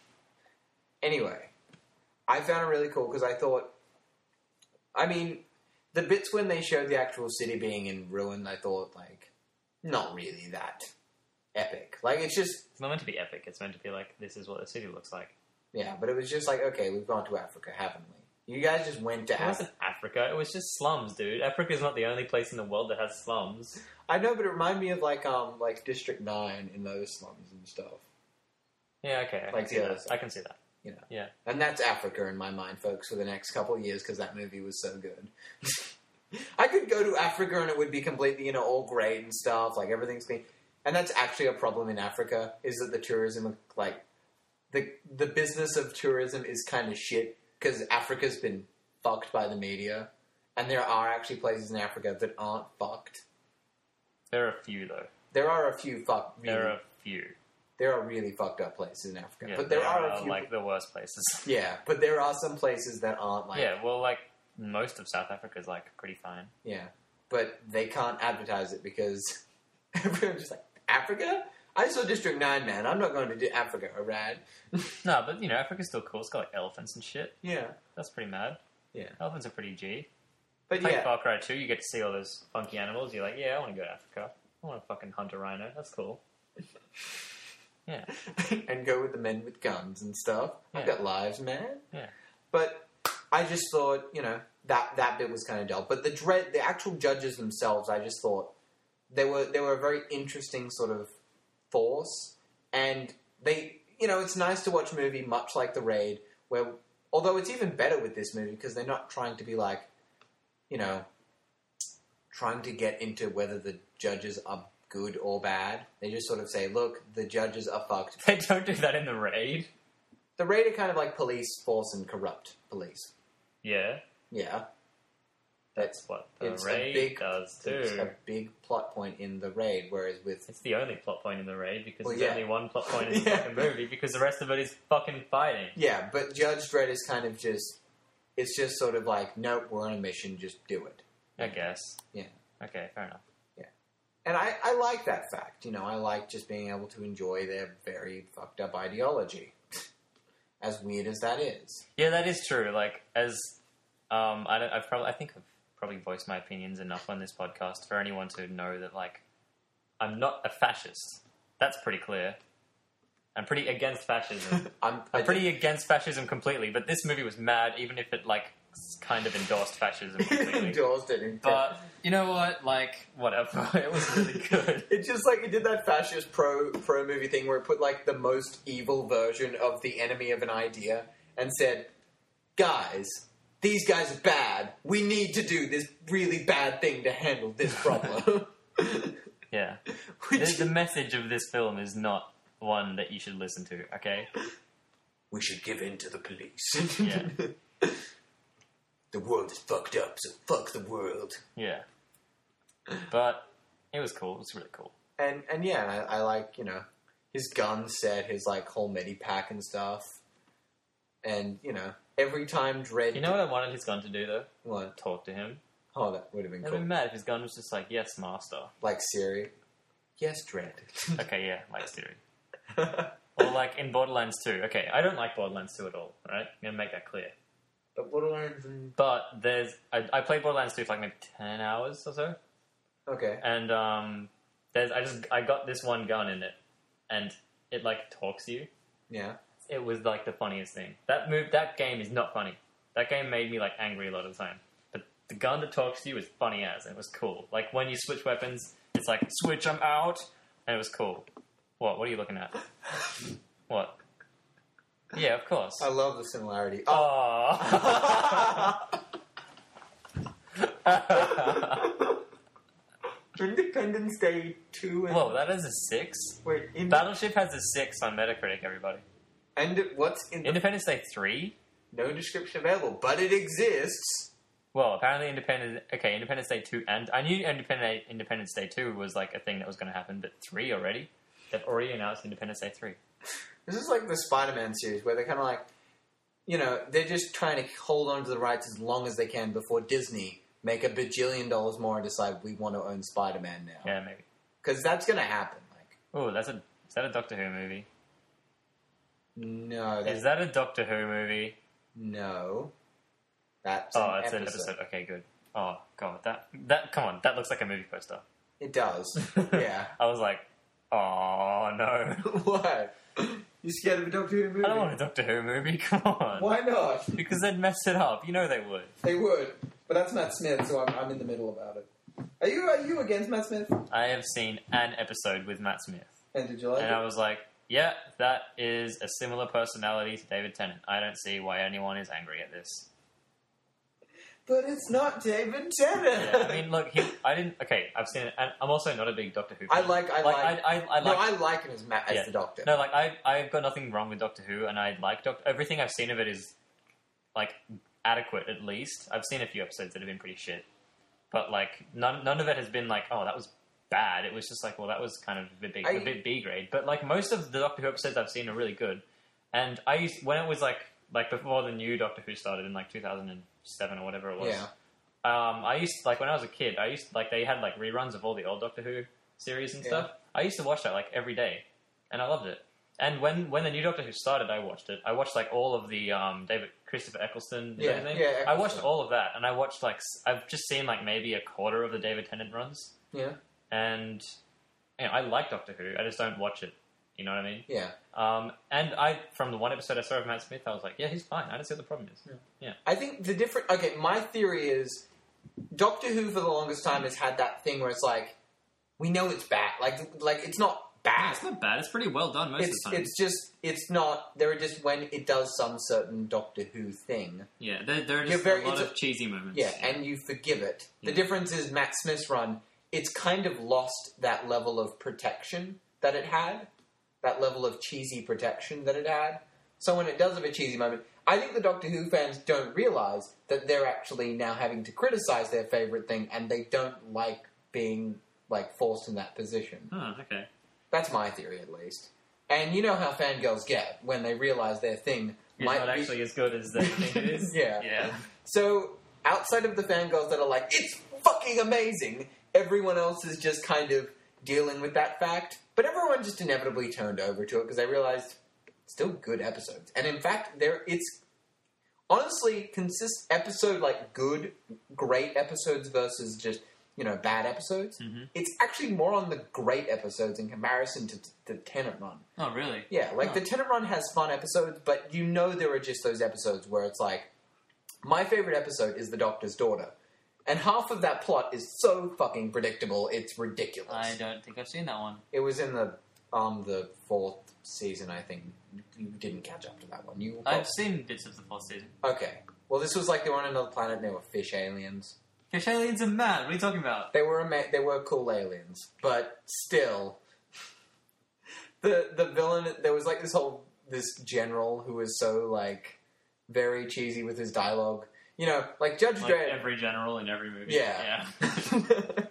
Anyway, I found it really cool because I thought. I mean, the bits when they showed the actual city being in ruin, I thought like, not really that epic. Like it's just. It's not meant to be epic. It's meant to be like, this is what the city looks like. Yeah, but it was just like, okay, we've gone to Africa, haven't we? You guys just went to It Africa. wasn't Africa. It was just slums, dude. Africa is not the only place in the world that has slums. I know, but it reminded me of like um like District Nine in those slums and stuff. Yeah, okay. I Like can see the other that. side. I can see that. You know. Yeah. And that's Africa in my mind, folks, for the next couple of years because that movie was so good. I could go to Africa and it would be completely, you know, all great and stuff, like everything's clean. And that's actually a problem in Africa, is that the tourism, like, the the business of tourism is kind of shit because Africa's been fucked by the media. And there are actually places in Africa that aren't fucked. There are a few, though. There are a few fucked. Really, There are a few. there are really fucked up places in Africa, Yeah, but there, are, a are, few. like, the worst places. Yeah, but there are some places that aren't like. Yeah, well, like, most of South Africa is, like, pretty fine. Yeah, but they can't advertise it because everyone's just like, Africa? I saw District nine, man. I'm not going to do Africa, alright? No, but, you know, Africa's still cool. It's got, like, elephants and shit. Yeah, That's pretty mad. yeah. Elephants are pretty G. But Play yeah, Far Cry two, you get to see all those funky animals. You're like, yeah, I want to go to Africa. I want to fucking hunt a rhino. That's cool. Yeah. and go with the men with guns and stuff. I've Yeah. got lives, man. Yeah. But I just thought, you know, that, that bit was kind of dull. But the dread, the actual judges themselves, I just thought they were they were a very interesting sort of force. And they, you know, it's nice to watch a movie much like The Raid, where, although it's even better with this movie because they're not trying to be like, you know, trying to get into whether the judges are good or bad. They just sort of say, look, the judges are fucked. They don't do that in The Raid. The Raid are kind of like police force and corrupt police. Yeah. Yeah. That's what The It's a Raid big- does, It's too. a big plot point in The Raid, whereas with... It's the only plot point in The Raid because Well, there's yeah. only one plot point in the Yeah. fucking movie because the rest of it is fucking fighting. Yeah, but Judge Dredd is kind of just... It's just sort of like, nope, we're on a mission, just do it. I guess. Yeah. Okay, fair enough. And I, I like that fact. You know, I like just being able to enjoy their very fucked up ideology. As weird as that is. Yeah, that is true. Like, as um, I don't, I've probably, I think I've probably voiced my opinions enough on this podcast for anyone to know that, like, I'm not a fascist. That's pretty clear. I'm pretty against fascism. I'm, I'm pretty against fascism completely. But this movie was mad, even if it like kind of endorsed fascism completely. endorsed it. In But you know what? Like, whatever. It was really good. It's just like it did that fascist pro pro movie thing where it put like the most evil version of the enemy of an idea and said, guys, these guys are bad. We need to do this really bad thing to handle this problem. Yeah. Which- The, the message of this film is not one that you should listen to, okay? we should give in to the police. Yeah. The world is fucked up, so fuck the world. Yeah. But it was cool. It was really cool. And and yeah, I, I like, you know, his gun set, his like whole medipack and stuff. And, you know, every time Dredd... You know what I wanted his gun to do, though? What? Talk to him. Oh, that would have been I'd cool. be mad if his gun was just like, yes, master. Like Siri. Yes, Dredd. Okay, yeah, like Siri. Or like in Borderlands two. Okay, I don't like Borderlands two at all, right? I'm going to make that clear. But Borderlands and... But there's... I, I played Borderlands two for like maybe ten hours or so. Okay. And um, there's I just... I got this one gun in it. And it like talks you. Yeah. it was like the funniest thing. That move, that game is not funny. That game made me like angry a lot of the time. But the gun that talks to you is funny as, and it was cool. Like when you switch weapons, it's like switch, I'm out, and it was cool. What? What are you looking at? What? Yeah, of course. I love the similarity. Oh. Independence Day two. And Whoa, that is a six? Wait, in- Battleship has a six on Metacritic, everybody. and what's in the... Independence Day three? No description available, but it exists. Well, apparently Independence... Okay, Independence Day two... And I knew Independence, Independence Day two was like a thing that was going to happen, but three already? They've already announced Independence Day three. This is like the Spider-Man series, where they're kind of like, you know, they're just trying to hold on to the rights as long as they can before Disney make a bajillion dollars more and decide we want to own Spider-Man now. Yeah, maybe. Because that's going to happen. Like, Oh, that's a... Is that a Doctor Who movie? no, that's, Is that a Doctor Who movie? no. That's Oh, an it's episode. an episode. Okay, good. Oh, God. That... That... Come on. That looks like a movie poster. It does. Yeah. I was like, oh, no. What? You scared of a Doctor Who movie? I don't want a Doctor Who movie. Come on. Why not? Because they'd mess it up. You know they would. They would. But that's Matt Smith, so I'm, I'm in the middle about it. Are you are you against Matt Smith? I have seen an episode with Matt Smith. And did you like And it? I was like, yeah, that is a similar personality to David Tennant. I don't see why anyone is angry at this. But it's not David Tennant. Yeah, I mean, look, he, I didn't... Okay, I've seen it. And I'm also not a big Doctor Who fan. I like I like, I, I, I no, like I like him as Matt as Yeah. the Doctor. No, like, I, I've got nothing wrong with Doctor Who, and I like Doctor... Everything I've seen of it is, like, adequate, at least. I've seen a few episodes that have been pretty shit. But, like, none none of it has been like, oh, that was bad. It was just like, well, that was kind of a bit, I- a bit B-grade. But, like, most of the Doctor Who episodes I've seen are really good. And I used... When it was, like, like before the new Doctor Who started in, like, two thousand seven or whatever it was... Yeah. Um, I used to, like, when I was a kid, I used to, like, they had, like, reruns of all the old Doctor Who series and Yeah. stuff. I used to watch that, like, every day. And I loved it. And when, when the new Doctor Who started, I watched it. I watched, like, all of the, um, David, Christopher Eccleston and Yeah, everything. yeah, I watched Eccleston. all of that. And I watched, like, s- I've just seen, like, maybe a quarter of the David Tennant runs. Yeah. And, you know, I like Doctor Who. I just don't watch it. You know what I mean? Yeah. Um, and I, from the one episode I saw of Matt Smith, I was like, yeah, he's fine. I don't see what the problem is. Yeah. I think the different... Okay, my theory is Doctor Who for the longest time has had that thing where it's like, we know it's bad. Like, like it's not bad. It's not bad. It's pretty well done most It's, of the time. it's just... It's not... There are just when it does some certain Doctor Who thing. Yeah, there, there are You're just very- a lot it's of a- cheesy moments. Yeah, and you forgive it. The Yeah. difference is Matt Smith's run, it's kind of lost that level of protection that it had. That level of cheesy protection that it had. So when it does have a cheesy moment, I think the Doctor Who fans don't realise that they're actually now having to criticise their favourite thing, and they don't like being, like, forced in that position. Oh, okay. That's my theory, at least. And you know how fangirls get when they realise their thing It's might not be... actually as good as they think it is. Yeah. Yeah. So, outside of the fangirls that are like, it's fucking amazing, everyone else is just kind of dealing with that fact. But everyone just inevitably turned over to it because they realized still good episodes. And in fact, there it's honestly consists episode like good, great episodes versus just, you know, bad episodes. Mhm. It's actually more on the great episodes in comparison to t- the Tennant run. Oh, really? Yeah, like Oh. the Tennant run has fun episodes, but you know there are just those episodes where it's like, my favorite episode is The Doctor's Daughter. And half of that plot is so fucking predictable, it's ridiculous. I don't think I've seen that one. It was in the um the fourth season, I think. You didn't catch up to that one. You I've seen bits of the fourth season. Okay. Well, this was like they were on another planet and they were fish aliens. Fish aliens are mad. What are you talking about? They were ama- they were cool aliens, but still, the the villain. There was like this whole this general who was so like very cheesy with his dialogue. You know, like Judge Like Dredd. every general in every movie. Yeah. Yeah.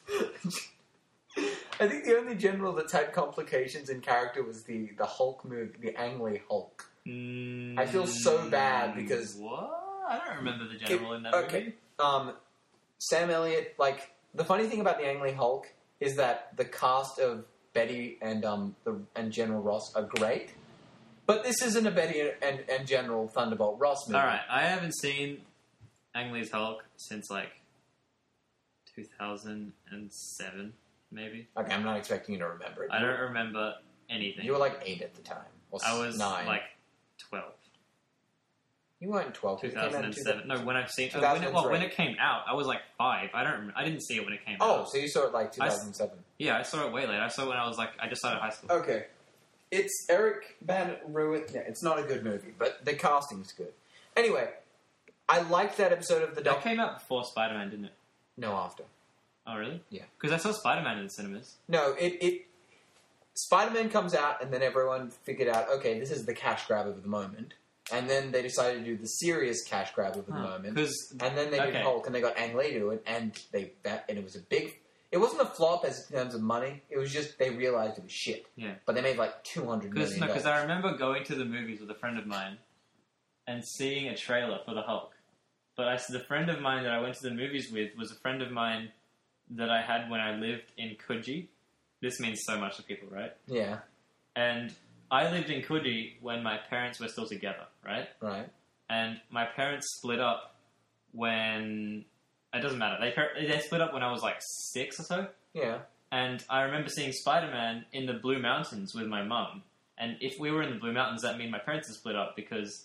I think the only general that's had complications in character was the the Hulk movie, the Ang Lee Hulk. Mm, I feel so bad because- What? I don't remember the general in that okay. movie. Um, Sam Elliott, like, the funny thing about the Ang Lee Hulk is that the cast of Betty and um the and General Ross are great, but this isn't a Betty and, and General Thunderbolt Ross movie. Alright, I haven't seen Ang Lee's Hulk since like two thousand seven, maybe. Okay, I'm not expecting you to remember it. I don't remember anything. You were like eight at the time. Or I was nine. like twelve. You weren't twelve. two It came out in thousand seven. No, when I've seen it, two when thousand it, well, three. when it came out, I was like five. I don't. Remember, I didn't see it when it came Oh, out. so you saw it like two thousand seven. Yeah, I saw it way later. I saw it when I was like, I just started high school. Okay. It's Eric Van Ruit. Yeah, it's not a good movie, but the casting's good. Anyway, I liked that episode of The That Doc. came out before Spider-Man, didn't it? No, after. Oh, really? Yeah. Because I saw Spider-Man in the cinemas. No, it, it Spider-Man comes out, and then everyone figured out, okay, this is the cash grab of the moment. And then they decided to do the serious cash grab of the Huh. moment. Because And then they did okay. Hulk, and they got Ang Lee to do it, and they that, and it was a big. It wasn't a flop as in terms of money. It was just they realized it was shit. Yeah. But they made like two hundred Because million. no, because dollars. I remember going to the movies with a friend of mine and seeing a trailer for the Hulk. But I, the friend of mine that I went to the movies with was a friend of mine that I had when I lived in Coogee. This means so much to people, right? Yeah. And I lived in Coogee when my parents were still together, right? Right. And my parents split up when it doesn't matter. They par- they split up when I was like six or so. Yeah. And I remember seeing Spider-Man in the Blue Mountains with my mum. And if we were in the Blue Mountains, that mean my parents had split up because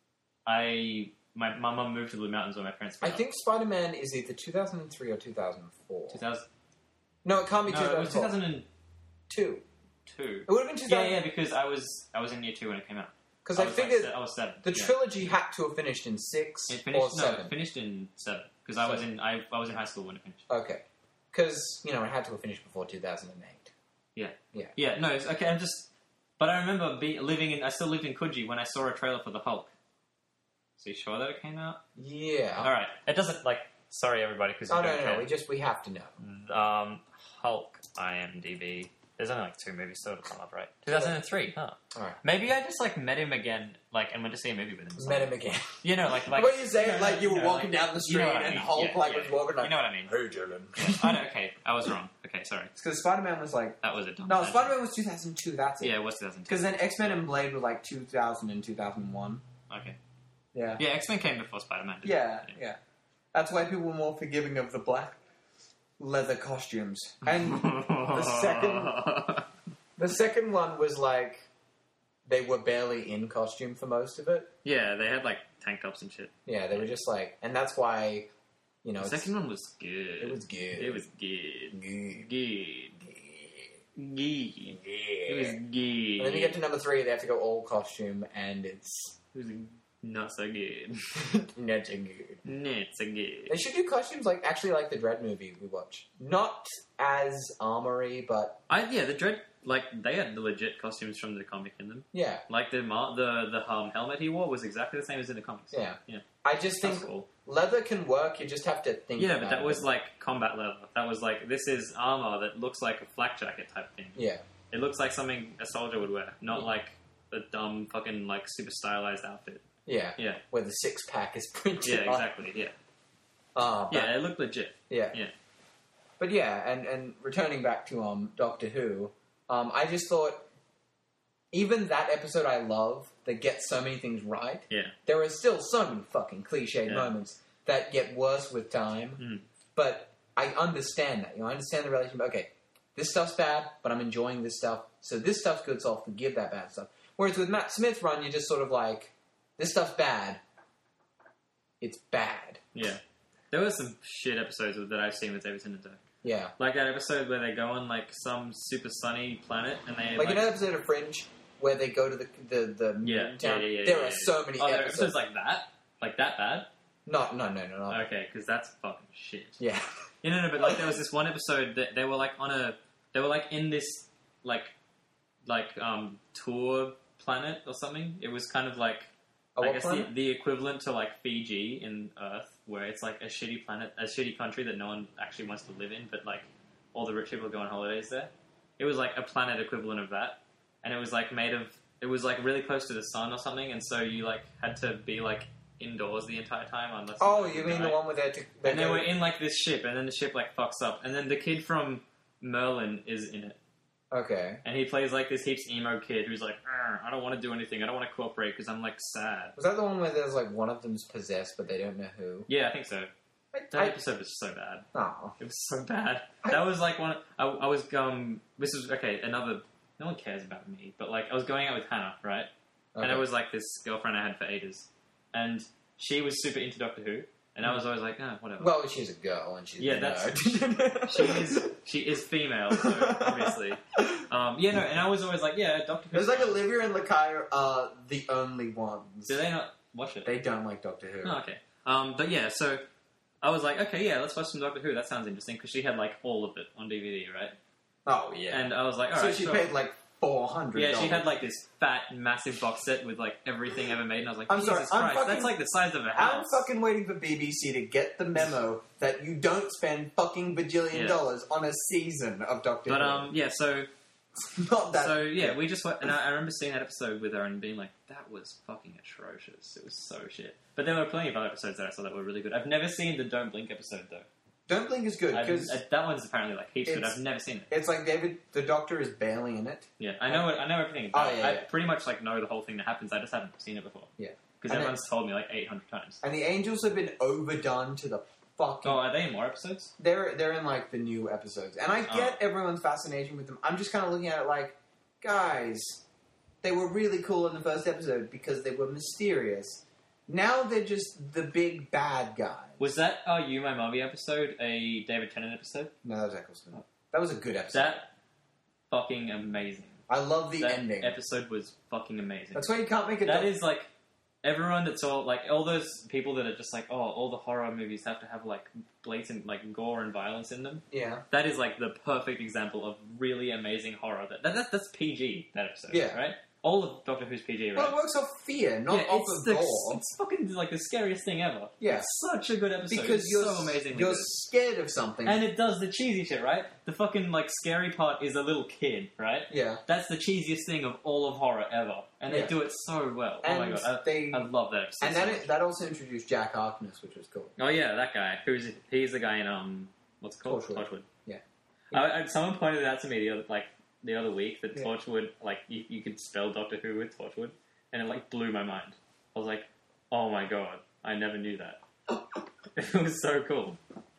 I my my mum moved to the Blue Mountains when my parents split I up. think Spider-Man is either two thousand three or two thousand four. two thousand. No, it can't be No, it was two thousand four. two thousand two. Two. It would have been two Yeah, thousand. yeah, because I was I was in year two when it came out. Because I I was like figured se- I was seven. the yeah. trilogy had to have finished in six It or finished. No, seven. it finished in seven because I was Seven. in I I was in high school when it finished. Okay. Because, you know, it had to have finished before two thousand eight. Yeah. Yeah. Yeah, no, it's, okay, I'm just... But I remember be, living in... I still lived in Coogee when I saw a trailer for the Hulk. So you sure that it came out? Yeah. Alright. It doesn't, like... Sorry, everybody, because Oh, no, no, no. We just, we have to know. Um, Hulk, IMDb. There's only, like, two movies still to come up, right? two thousand three, huh? Alright. Maybe I just, like, met him again, like, and went to see a movie with him. Met him again. You know, like... like what you say? you know, like you were know, walking like- down the you know street what I and mean. Hulk Yeah, like yeah. was walking like, You know what I mean. hey, Dylan. I know, okay, I was wrong. Okay, sorry. It's because Spider-Man was like... That was a dumb No, tangent. Spider-Man was two thousand two, that's it. Yeah, it was two thousand two. Because then X-Men and Blade were like two thousand and two thousand one. Okay. Yeah. Yeah, X-Men came before Spider-Man, didn't Yeah, it? yeah. That's why people were more forgiving of the black leather costumes. And the second... The second one was like... They were barely in costume for most of it. Yeah, they had like tank tops and shit. Yeah, they were just like... And that's why, you know... The it's- second one was good. It was good. It was good. good. Good. Good. It Yeah. was good. And then you get to number three, they have to go all costume, and it's It was not so good. not so good. Not so good. They should do costumes like actually like the Dread movie we watched. Not as armory, but I yeah, the Dread like they had the legit costumes from the comic in them. yeah, Like the mar- the the um, helmet he wore was exactly the same as in the comics. yeah, Yeah. I just That's think cool. leather can work. You just have to think. Yeah, about but that it. was like combat leather. That was like this is armor that looks like a flak jacket type thing. yeah, It looks like something a soldier would wear, not Yeah. like a dumb fucking like super stylized outfit. yeah, Yeah. where the six pack is printed. Yeah, on. exactly. Yeah. Ah, but, Yeah, it looked legit. yeah, Yeah. But yeah, and and returning back to um Doctor Who, um I just thought even that episode I love that gets so many things right. Yeah. There are still so many fucking cliched Yeah. moments that get worse with time. Mm. But I understand that. You know, I understand the relationship. Okay, this stuff's bad, but I'm enjoying this stuff. So this stuff's good, so I'll forgive that bad stuff. Whereas with Matt Smith's run, you're just sort of like, this stuff's bad. It's bad. Yeah. There were some shit episodes that I've seen with David Tennant. Yeah. Like that episode where they go on like some super sunny planet and they Like, like, an episode of Fringe where they go to the the, the yeah, moon town. yeah, yeah, yeah, there yeah, are yeah. so many oh, there are episodes. episodes like that, like that bad. No, no, no, no, no. Okay, because that's fucking shit. Yeah. You know, no, but like there was this one episode that they were like on a, they were like in this like, like um tour planet or something. It was kind of like, A I what guess planet? the, the equivalent to like Fiji in Earth, where it's like a shitty planet, a shitty country that no one actually wants to live in, but like all the rich people go on holidays there. It was like a planet equivalent of that, and it was like made of, it was like really close to the sun or something, and so you like had to be like indoors the entire time unless. Oh, you you mean died. the one where they're... To, they And they go- were in like this ship, and then the ship like fucks up, and then the kid from Merlin is in it, Okay. and he plays like this heaps emo kid who's like, "Arr, I don't want to do anything, I don't want to cooperate because I'm like sad. Was that the one where there's like one of them's possessed, but they don't know who? Yeah, I think so. That I, episode was so bad. oh. It was so bad. I- That was like one. I, I was um. This was okay. Another. No one cares about me, but like I was going out with Hannah, right? and Okay. it was like this girlfriend I had for ages, and she was super into Doctor Who, and I was always like, oh, whatever. Well, she's a girl, and she's Yeah, a that's- nerd. she is she is female, so obviously. Um, yeah, no, and I was always like, yeah, Doctor Who. It's like Olivia and Lakaya are the only ones. Do they not watch it? They don't like Doctor Who. Oh, okay. Um, but yeah, so I was like, okay, yeah, let's watch some Doctor Who. That sounds interesting because she had like all of it on D V D, right? Oh yeah. And I was like, all so right, she sure. paid like four hundred. Yeah, she had like this fat, massive box set with like everything ever made, and I was like, I'm Jesus sorry, I'm Christ, fucking- that's like the size of a I'm house. fucking waiting for B B C to get the memo that you don't spend fucking bajillion Yeah. dollars on a season of Doctor But Who. um, yeah, so Not that. so yeah, we just went, and I, I remember seeing that episode with her and being like, that was fucking atrocious. It was so shit. But there were plenty of other episodes that I saw that were really good. I've never seen the Don't Blink episode though. Don't Blink is good I've- because uh, that one's apparently like heaps good. It's- I've never seen it. it's like David, the Doctor is barely in it. Yeah, I know it. I know everything about Oh, it. yeah, I yeah. pretty much like know the whole thing that happens. I just haven't seen it before. Yeah. because And everyone's told me like eight hundred times. And the Angels have been overdone to the fucking. Oh, are they in more episodes? They're they're in like the new episodes, and I get Oh. everyone's fascination with them. I'm just kind of looking at it like, guys, they were really cool in the first episode because they were mysterious. Now they're just the big bad guy. Was that Are You My Mommy episode a David Tennant episode? No, that was Eccleston. That was a good episode. That fucking amazing. I love the that ending. episode was fucking amazing. That's why you can't make it. That is like everyone that's all like all those people that are just like, oh, all the horror movies have to have like blatant like gore and violence in them. yeah. That is like the perfect example of really amazing horror. That, that, that that's P G, that episode. Yeah. Right. All of Doctor Who's P G, right? Well, it works off fear, not yeah, off it's of the, gore. It's fucking like the scariest thing ever. Yeah. It's such a good episode. Because it's you're so amazingly you're good. scared of something. And it does the cheesy shit, right? The fucking like scary part is a little kid, right? yeah. That's the cheesiest thing of all of horror ever, and they Yeah. do it so well. And oh my god, I, they I love that episode. and so that much. it, that also introduced Jack Harkness, which was cool. Oh yeah, that guy. Who's he's the guy in um what's it called Torchwood. Yeah. I, I, someone pointed out to me the other like the other week that Yeah. Torchwood like you, you could spell Doctor Who with Torchwood, and it like blew my mind. I was like, oh my god, I never knew that. It was so cool.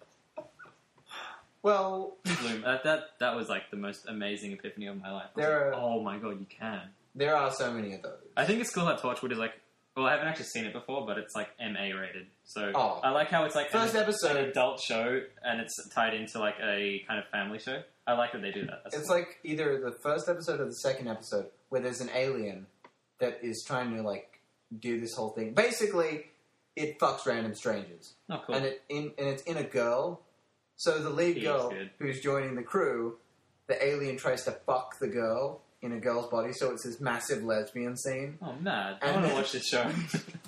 Well, Blew, that, that that was like the most amazing epiphany of my life. I was There like, are- oh my god, you can. there are so many of those. I think it's cool how Torchwood is like. Well, I haven't actually seen it before, but it's like M A rated. So Oh. I like how it's like First an, episode- an adult show, and it's tied into like a kind of family show. I like that they do that. That's It's cool. like either the first episode or the second episode where there's an alien that is trying to like do this whole thing. Basically, it fucks random strangers, oh cool. and it in and it's in a girl. So the lead He is girl good. who's joining the crew, the alien tries to fuck the girl in a girl's body. So it's this massive lesbian scene. Oh, mad. I And want to then- watch this show.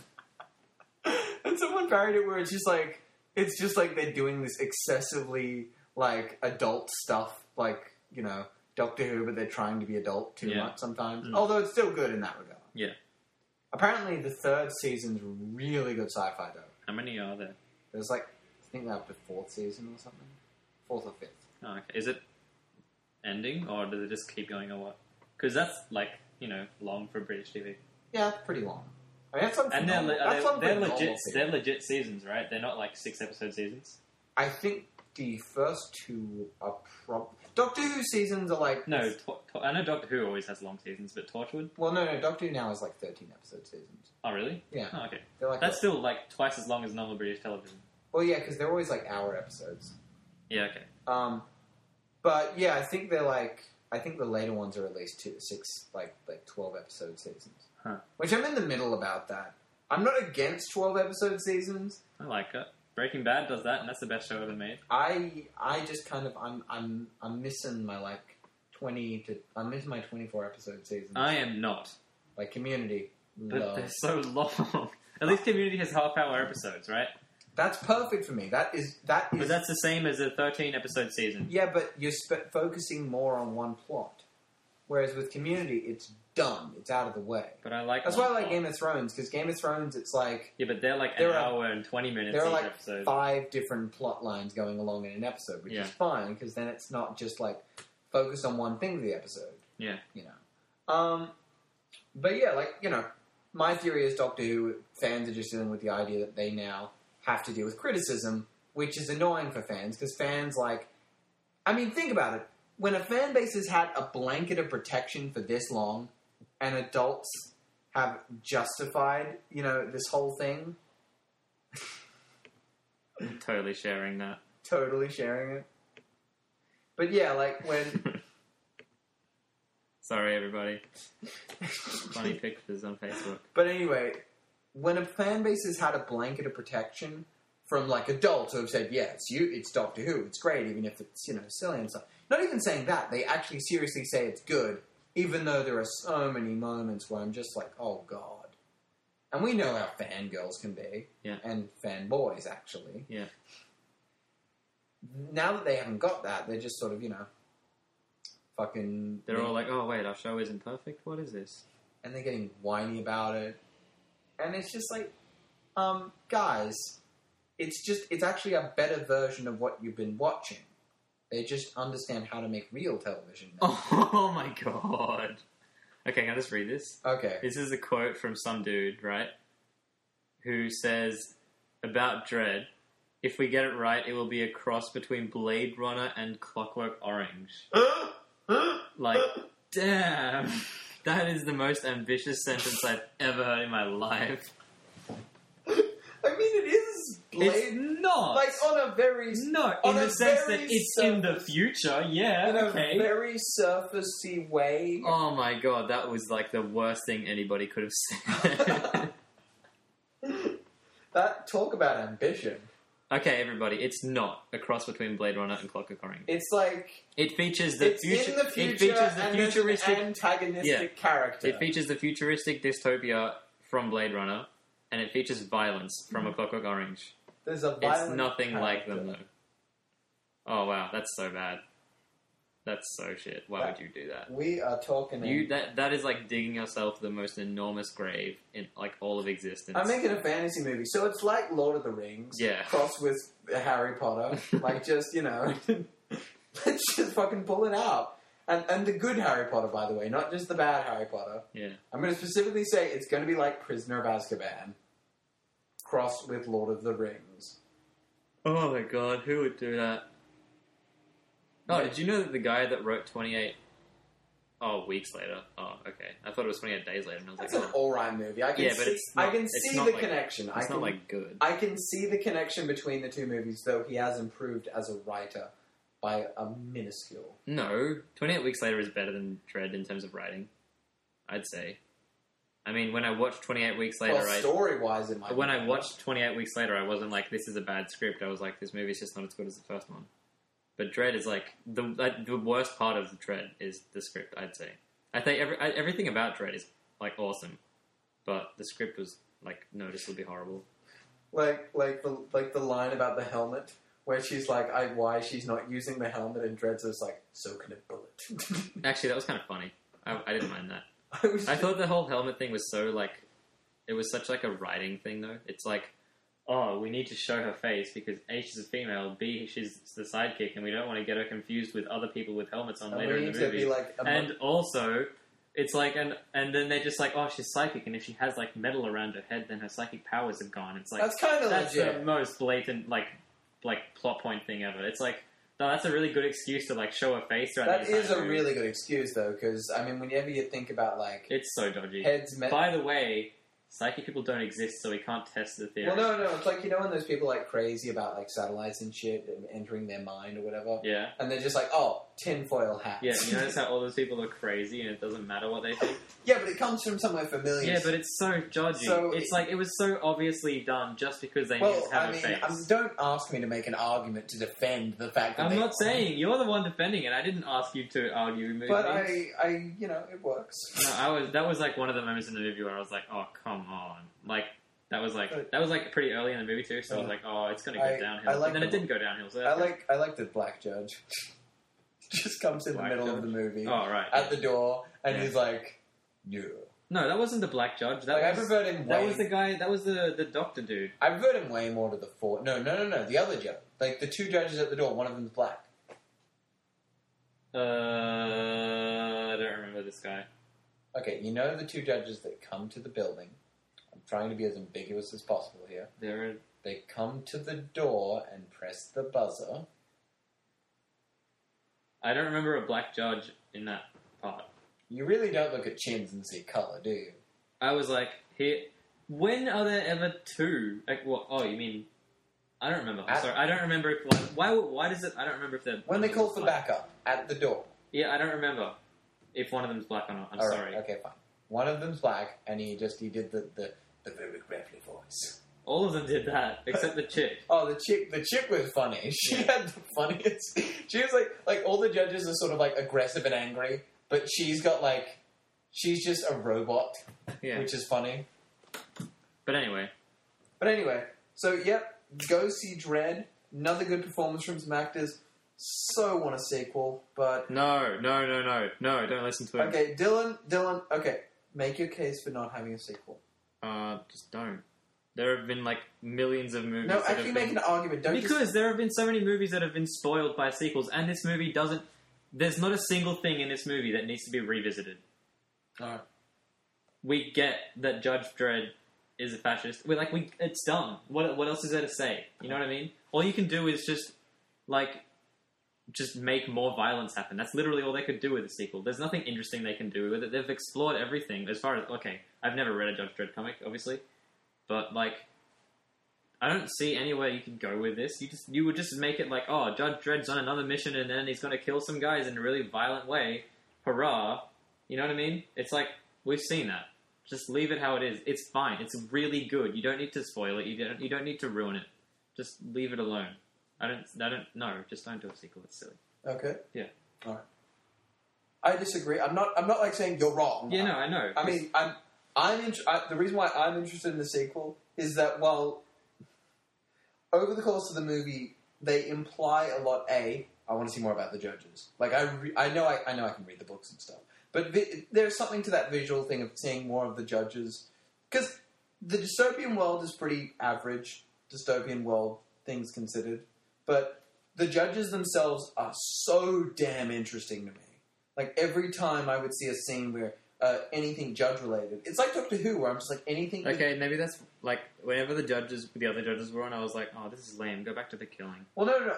And someone parodied it where it's just like it's just like they're doing this excessively like adult stuff, like you know Doctor Who, but they're trying to be adult too Yeah. much sometimes. Mm. Although it's still good in that regard. Yeah. Apparently, the third season's really good sci-fi though. How many are there? There's like I think they're up to fourth season or something, fourth or fifth. Oh, okay. Is it ending, or does it just keep going, or what? Because that's, like, you know, long for British T V. Yeah, it's pretty long. I mean, that's something. And they're, normal. le- that's are something they, they're normal legit for you. They're legit seasons, right? They're not, like, six-episode seasons? I think the first two are prob. Doctor Who seasons are like No, Tor- Tor- I know Doctor Who always has long seasons, but Torchwood? Well, no, no. Doctor Who now is like thirteen episode seasons. Oh, really? Yeah, Oh, okay. they're like That's still, like, twice as long as normal British television. well, yeah, because they're always like hour episodes. Yeah, okay. Um, but yeah, I think they're like I think the later ones are at least two, six, like like twelve episode seasons. Huh. Which I'm in the middle about that. I'm not against twelve episode seasons. I like it. Breaking Bad does that, and that's the best show ever made. I I just kind of I'm I'm I'm missing my like twenty to I'm missing my twenty-four episode seasons. I am not. Like Community. But love. they're so long. At least Community has half-hour episodes, right? That's perfect for me. That is that is But that's the same as a thirteen-episode season. yeah, but you're sp- focusing more on one plot. Whereas with Community, it's done. It's out of the way. But I like That's why I one like plot. Game of Thrones, because Game of Thrones, it's like Yeah, but they're like There an are- hour and twenty minutes there are each like episode. five different plot lines going along in an episode, which Yeah. is fine, because then it's not just like focused on one thing of the episode. Yeah. You know. Um, but yeah, like, you know, my theory is Doctor Who fans are just dealing with the idea that they now have to deal with criticism, which is annoying for fans, because fans, like, I mean, think about it. When a fan base has had a blanket of protection for this long, and adults have justified, you know, this whole thing. I'm totally sharing that. Totally sharing it. But yeah, like when... Sorry, everybody. Funny pictures on Facebook. But anyway, when a fan base has had a blanket of protection from, like, adults who have said, yeah, it's you, it's Doctor Who, it's great, even if it's, you know, silly and stuff. Not even saying that. They actually seriously say it's good, even though there are so many moments where I'm just like, oh, God. And we know how fangirls can be. Yeah. And fanboys, actually. Yeah. Now that they haven't got that, they're just sort of, you know, fucking... They're all like, oh, wait, our show isn't perfect? What is this? And they're getting whiny about it. And it's just like, um, guys, it's just, it's actually a better version of what you've been watching. They just understand how to make real television now. Oh, my God. Okay, can I just read this? Okay. This is a quote from some dude, right? Who says, about Dredd, if we get it right, it will be a cross between Blade Runner and Clockwork Orange. Like, damn. That is the most ambitious sentence I've ever heard in my life. I mean, it is Blade... It's not. Like, on a very... No, on in a the sense that very it's surface, in the future, yeah, in okay. a very surfacey way. Oh my God, that was like the worst thing anybody could have said. That, talk about ambition. Okay, everybody, it's not a cross between Blade Runner and Clockwork Orange. It's like... It features the it's future. in the future It features the and futuristic. there's an antagonistic Yeah. character. It features the futuristic dystopia from Blade Runner, and it features violence from A Clockwork Orange. There's a It's violent nothing character. like them, though. Oh wow, that's so bad. That's so shit. Why That- would you do that? We are talking... You that that is like digging yourself the most enormous grave in like all of existence. I'm making a fantasy movie, so it's like Lord of the Rings, Yeah. crossed with Harry Potter. Like, just, you know, let's just fucking pull it out. And and the good Harry Potter, by the way, not just the bad Harry Potter. Yeah. I'm going to specifically say it's going to be like Prisoner of Azkaban, crossed with Lord of the Rings. Oh my God, who would do that? Oh, Yeah. did you know that the guy that wrote twenty-eight... Oh, weeks later. Oh, okay. I thought it was twenty-eight days later, and I was That's like, an oh. alright movie. I can Yeah, but see, it's not- I can it's see not the like- connection. I It's can, not, like, good. I can see the connection between the two movies, though he has improved as a writer by a minuscule. No, twenty-eight Weeks Later is better than Dredd in terms of writing, I'd say. I mean, when I watched twenty-eight Weeks Later, Well, I... story-wise, it might When be I better. watched twenty-eight Weeks Later, I wasn't like, this is a bad script. I was like, this movie's just not as good as the first one. But Dredd is like, the like, the worst part of Dredd is the script, I'd say. I think every, I, everything about Dredd is, like, awesome. But the script was, like, noticeably horrible. Like, like the like the line about the helmet, where she's like, "I why she's not using the helmet," and Dredd's just like, "So can a bullet." Actually, that was kind of funny. I, I didn't mind that. I, was I thought the whole helmet thing was so, like... It was such, like, a writing thing, though. It's like, oh, we need to show her face because A, she's a female, B, she's the sidekick, and we don't want to get her confused with other people with helmets on and later we in need the to movie. be like, a And mon- also, it's like, and and then they're just like, oh, she's psychic, and if she has, like, metal around her head, then her psychic powers are gone. It's like, that's kind of that's legit. the most blatant, like, like plot point thing ever. It's like, no, that's a really good excuse to, like, show her face throughout That the entire is a movie. really good excuse, though, because I mean, whenever you think about like It's so dodgy. heads, me- By the way, psychic people don't exist, so we can't test the theory. well, no, no, it's like you know when those people like crazy about like satellites and shit and entering their mind or whatever, Yeah. and they're just like, oh, tinfoil hats. Yeah, you notice how all those people are crazy and it doesn't matter what they think? Yeah, but it comes from somewhere familiar. Yeah, but it's so dodgy. So it's it- like, it was so obviously done just because they well, needed to have I a mean, face. um, don't ask me to make an argument to defend the fact that I'm they- not saying, you're the one defending it. I didn't ask you to argue movies. But I, I, you know, it works. No, I was. That was like one of the moments in the movie where I was like, "Oh, come on!" Like that was like that was like pretty early in the movie too. So I was like, "Oh, it's gonna go I- downhill." I like and then it the- didn't go downhill. So I that's like, I like the black judge. Just comes in Black the middle Judge? of the movie good. Oh right. at the door, and Yeah. he's like, "Yeah." No, that wasn't the black judge. That Like, I was preferred him. that way, was the guy. That was the the doctor dude. I preferred him way more to the four. No, no, no, no. The other judge, like the two judges at the door. One of them's black. Uh, I don't remember this guy. Okay, you know the two judges that come to the building. I'm trying to be as ambiguous as possible here. There. They come to the door and press the buzzer. I don't remember a black judge in that part. You really don't look at chins and see color, do you? I was like, here, when are there ever two? Like, what? Oh, you mean? I don't remember. I'm At- sorry, I don't remember if like, why. Why does it? I don't remember if they're When they call for backup at the door. Yeah, I don't remember if one of them's black or not. I'm All right, sorry. okay, fine. One of them's black, and he just he did the the, the very gravelly voice. All of them did that except the chick. Oh, the chick, the chick was funny. She Yeah. had the funniest. She was like, like all the judges are sort of like aggressive and angry, but she's got like, she's just a robot, Yeah. which is funny. But anyway, But anyway, so yep, go see Dredd. Another good performance from some actors. So want a sequel, but no, no, no, no, no. Don't listen to it. okay, Dylan, Dylan, okay, make your case for not having a sequel. Uh, just don't. There have been like millions of movies. No, that actually, have make been... an argument. Don't because just... there have been so many movies that have been spoiled by sequels, and this movie doesn't. There's not a single thing in this movie that needs to be revisited. Alright. We get that Judge Dredd is a fascist. We're like, we it's done. What what else is there to say? You know what I mean? All you can do is just like just make more violence happen. That's literally all they could do with the sequel. There's nothing interesting they can do with it. They've explored everything as far as okay. I've never read a Judge Dredd comic, obviously. But, like, I don't see anywhere you could go with this. You just you would just make it like, oh, Judge Dredd's on another mission and then he's going to kill some guys in a really violent way. Hurrah. You know what I mean? It's like, we've seen that. Just leave it how it is. It's fine. It's really good. You don't need to spoil it. You don't, you don't need to ruin it. Just leave it alone. I don't, I don't, no, just don't do a sequel. It's silly. Okay. Yeah. Alright. I disagree. I'm not, I'm not like saying you're wrong. Yeah, no, I know. I mean, I'm... I'm int- I, the reason why I'm interested in the sequel is that while over the course of the movie they imply a lot. A, I want to see more about the judges. Like I, re- I know, I, I know I can read the books and stuff, but vi- there's something to that visual thing of seeing more of the judges because the dystopian world is pretty average. Dystopian world, things considered, but the judges themselves are so damn interesting to me. Like every time I would see a scene where. Uh, anything judge related. It's like Doctor Who, where I'm just like anything. Okay, maybe that's like whenever the judges, the other judges were on, I was like, oh, this is lame. Go back to the killing. Well, no, no. no.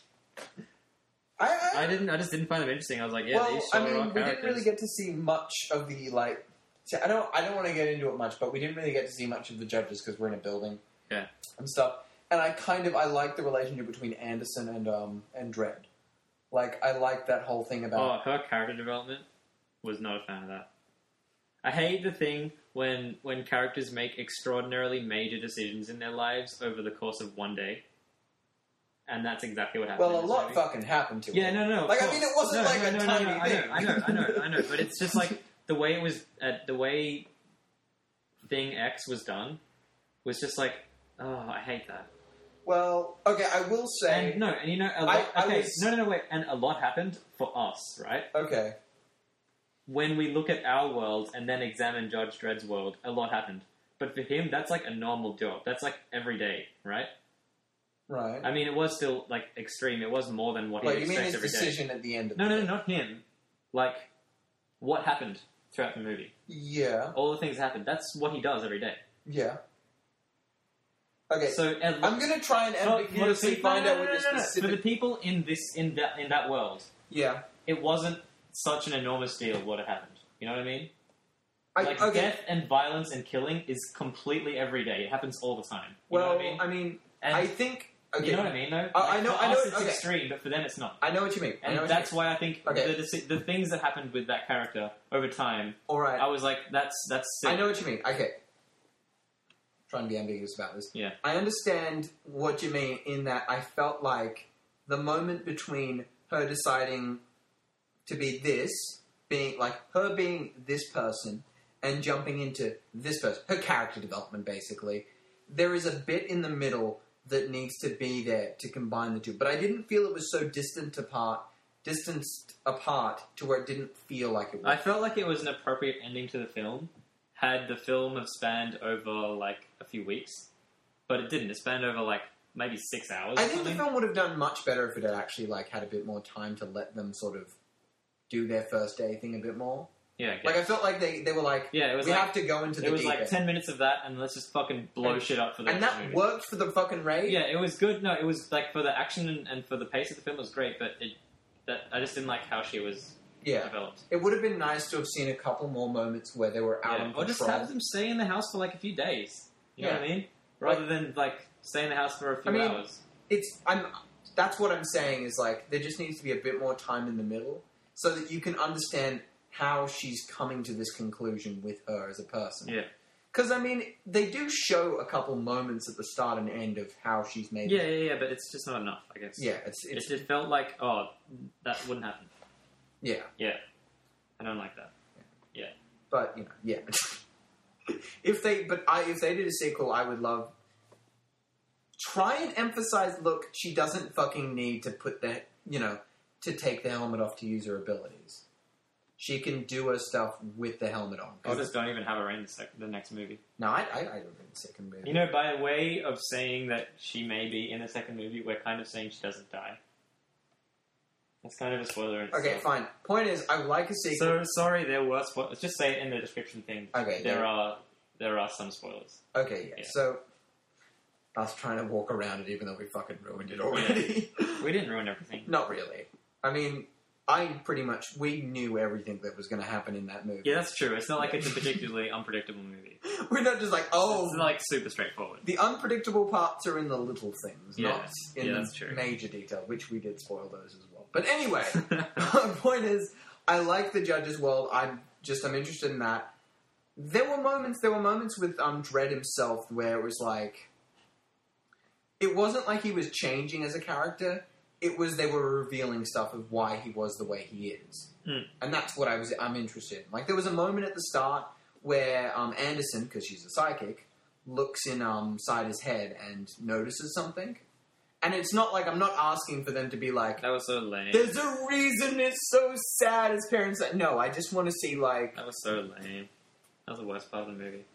I, I, I didn't. I just didn't find them interesting. I was like, yeah, well, these I sure mean, are we characters. didn't really get to see much of the like. See, I don't. I don't want to get into it much, but we didn't really get to see much of the judges because we're in a building. Yeah. And stuff. And I kind of I like the relationship between Anderson and um and Dredd. Like I like that whole thing about. Oh, her character development was not a fan of that. I hate the thing when when characters make extraordinarily major decisions in their lives over the course of one day, and that's exactly what happened. Well, in a this lot movie. fucking happened to Yeah, it. no, no. of Like I course. mean, it wasn't No, like no, a no, no, tiny no, thing. I know, I know, I know, I know. But it's just like the way it was, uh, the way Thing X was done was just like, oh, I hate that. Well, okay, I will say. And no, and you know, a lot. I- I okay, was- no, no, no, wait. And a lot happened for us, right? Okay. When we look at our world and then examine Judge Dredd's world, a lot happened. But for him, that's like a normal job. That's like every day, right? Right. I mean, it was still like extreme. It was more than what Like he you mean expects his every day. decision at the end of No, the no, day. no, not him. Like, what happened throughout the movie? Yeah. All the things that happened. That's what he does every day. Yeah. Okay. So, and, I'm gonna try and for- ambiguously for the, find no, out no, what no, the no, no, no. specific. For the people in this in that in that world, Yeah. it wasn't such an enormous deal what had happened. You know what I mean? I, Like okay. death and violence and killing is completely every day. It happens all the time. You well, know what I mean? I mean, And I think. Okay. you know what I mean, though. I- Like, I know- For I know us, it- it's okay. extreme, but for them, it's not. I know what you mean. I And know what that's you mean. why I think Okay. the, the the things that happened with that character over time, All right. I was like, that's that's. Sick. I know what you mean. Okay. Trying to be ambiguous about this. Yeah. I understand what you mean in that I felt like the moment between her deciding to be this, being like her being this person, and jumping into this person, her character development basically, there is a bit in the middle that needs to be there to combine the two. But I didn't feel it was so distant apart, distanced apart to where it didn't feel like it was. I felt like it was an appropriate ending to the film. Had the film have spanned over like a few weeks, but it didn't. It spanned over like maybe six hours. I or think the something. film would have done much better if it had actually like had a bit more time to let them sort of do their first day thing a bit more. Yeah, I guess. Like I felt like they, they were like, yeah, it was we like have to go into the it was deep like end. ten minutes of that, and let's just fucking blow And- shit up for the and next that movie. worked for the fucking raid. Yeah, it was good. No, it was like for the action and, and for the pace of the film it was great, but it that I just didn't like how she was Yeah. developed. It would have been nice to have seen a couple more moments where they were out Yeah. on Or patrol. just have them stay in the house for like a few days. You know Yeah. what I mean? Rather than like stay in the house for a few I mean, hours. It's I'm. That's what I'm saying is like there just needs to be a bit more time in the middle so that you can understand how she's coming to this conclusion with her as a person. Yeah. Because I mean, they do show a couple moments at the start and end of how she's made. Yeah, yeah, yeah, but it's just not enough, I guess. Yeah. It's it's It, it felt like, oh, that wouldn't happen. yeah. Yeah. I don't like that. But you know, yeah. if they, but I, if they did a sequel, I would love. Try and emphasize. Look, she doesn't fucking need to put the, you know, to take the helmet off to use her abilities. She can do her stuff with the helmet on. Or just don't even have her in the, sec- the next movie. No, I, I, I don't think the second movie. You know, by way of saying that she may be in the second movie, we're kind of saying she doesn't die. That's kind of a spoiler in Okay, itself. fine. Point is, I would like a sequel. So, sorry, there were spoilers. Just say it in the description thing. Okay, There yeah. are there are some spoilers. Okay, yeah. Yeah. So, us trying to walk around it, even though we fucking ruined it already. We didn't ruin everything. Not really. I mean, I pretty much we knew everything that was going to happen in that movie. Yeah, that's true. It's not like it's a particularly unpredictable movie. We're not just like, oh, It's like super straightforward. the unpredictable parts are in the little things, Yeah. not in Yeah, that's true. major detail, which we did spoil those as well. But anyway, my point is, I like the Judge's World. I'm just, I'm interested in that. There were moments, there were moments with um, Dredd himself where it was like, it wasn't like he was changing as a character. It was they were revealing stuff of why he was the way he is, Mm. and that's what I was. I'm interested in. Like there was a moment at the start where um, Anderson, because she's a psychic, looks in um, inside his head and notices something, and it's not like I'm not asking for them to be like, That was so lame. "There's a reason it's so sad." As parents, like, no, I just want to see like, That was so lame. That was the worst part of the movie.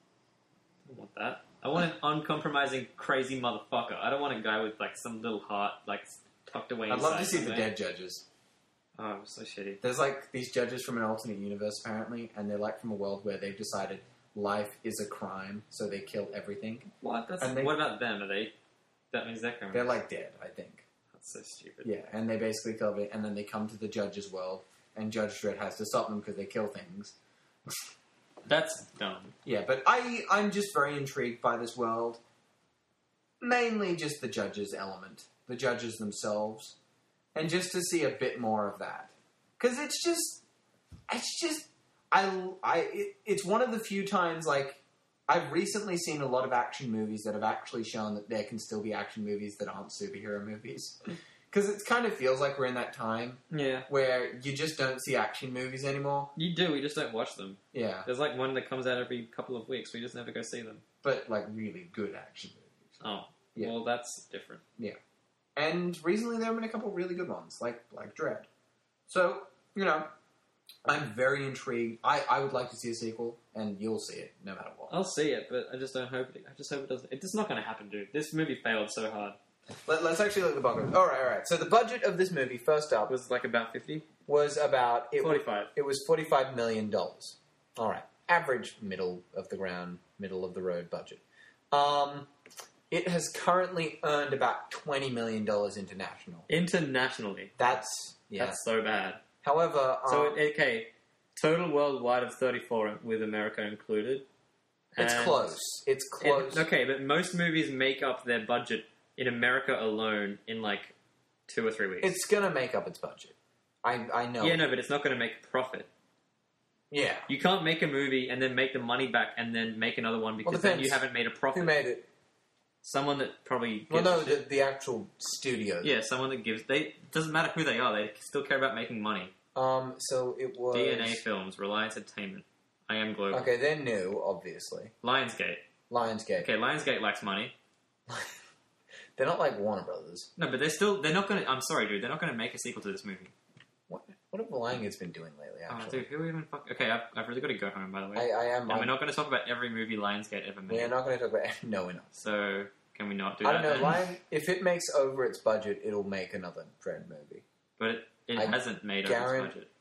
I don't want that. I want an uncompromising, crazy motherfucker. I don't want a guy with like some little heart like tucked away. I'd love to inside see the somewhere. dead judges. Oh, it was so shitty. There's like these judges from an alternate universe apparently, and they're like from a world where they've decided life is a crime, so they kill everything. What? That's, And they- what about them? Are they? That means they're criminals. They're like dead, I think. That's so stupid. Yeah, and they basically kill it, and then they come to the judge's world, and Judge Dredd has to stop them because they kill things. That's dumb. Yeah, but I, I'm just very intrigued by this world. Mainly just the judges element, the judges themselves, and just to see a bit more of that. Because it's just, it's just, I, I, it, it's one of the few times, like, I've recently seen a lot of action movies that have actually shown that there can still be action movies that aren't superhero movies. Because it kind of feels like we're in that time Yeah. where you just don't see action movies anymore. You do, we just don't watch them. Yeah, There's like one that comes out every couple of weeks, we just never go see them. but like really good action movies. Oh. Yeah. Well, that's different. And recently there have been a couple really good ones, like like Dredd. So, you know, I'm very intrigued. I, I would like to see a sequel, and you'll see it no matter what. I'll see it, but I just don't hope it. I just hope it doesn't. It's just not going to happen, dude. This movie failed so hard. Let, let's actually look at the box office. All right, all right. So the budget of this movie, first It up, was like about fifty, was about it, forty-five. it was forty-five million dollars. All right, average middle of the ground, middle of the road budget. Um, it has currently earned about twenty million dollars international. Internationally, That's yeah. that's so bad. However, um, So it, okay, total worldwide of thirty-four with America included. it's And- close. It's close. and- okay, but most movies make up their budget in America alone in like two or three weeks. It's gonna make up its budget. I I know. yeah, no, but it's not going to make a profit. Yeah. You can't make a movie and then make the money back and then make another one because then depends. you haven't made a profit. Who made it? Someone that probably gives Well, no, a shit. the, the actual studio. Yeah, someone that gives. They doesn't matter who they are. They still care about making money. Um. So it was D N A Films, Reliance Entertainment, I Am Global, Okay, they're new, obviously. Lionsgate. Lionsgate. Okay, Lionsgate likes money. They're not like Warner Brothers. No, but they're still. They're not going to. I'm sorry, dude. They're not going to make a sequel to this movie. What What have Lionsgate's been doing lately? Oh, Actually, dude, who even fuck? Okay, I've, I've really got to go home. By the way, I, I am. and I'm, we're not going to talk about every movie Lionsgate ever made. we're not going to talk about. No, we're not. So can we not do I that? don't know. then? Lion. If it makes over its budget, it'll make another Dredd movie. But it, it I hasn't made over guarant- its budget.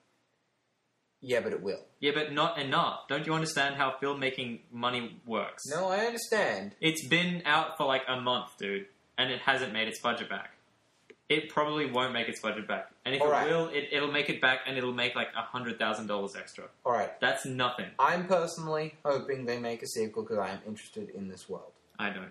Yeah, but it will. Yeah, but not enough. Don't you understand how filmmaking money works? No, I understand. It's been out for like a month, dude, and it hasn't made its budget back. it probably won't make its budget back. And if All it right. will, it, it'll make it back, and it'll make like a hundred thousand dollars extra. All right. That's nothing. I'm personally hoping they make a sequel because I am interested in this world. I don't.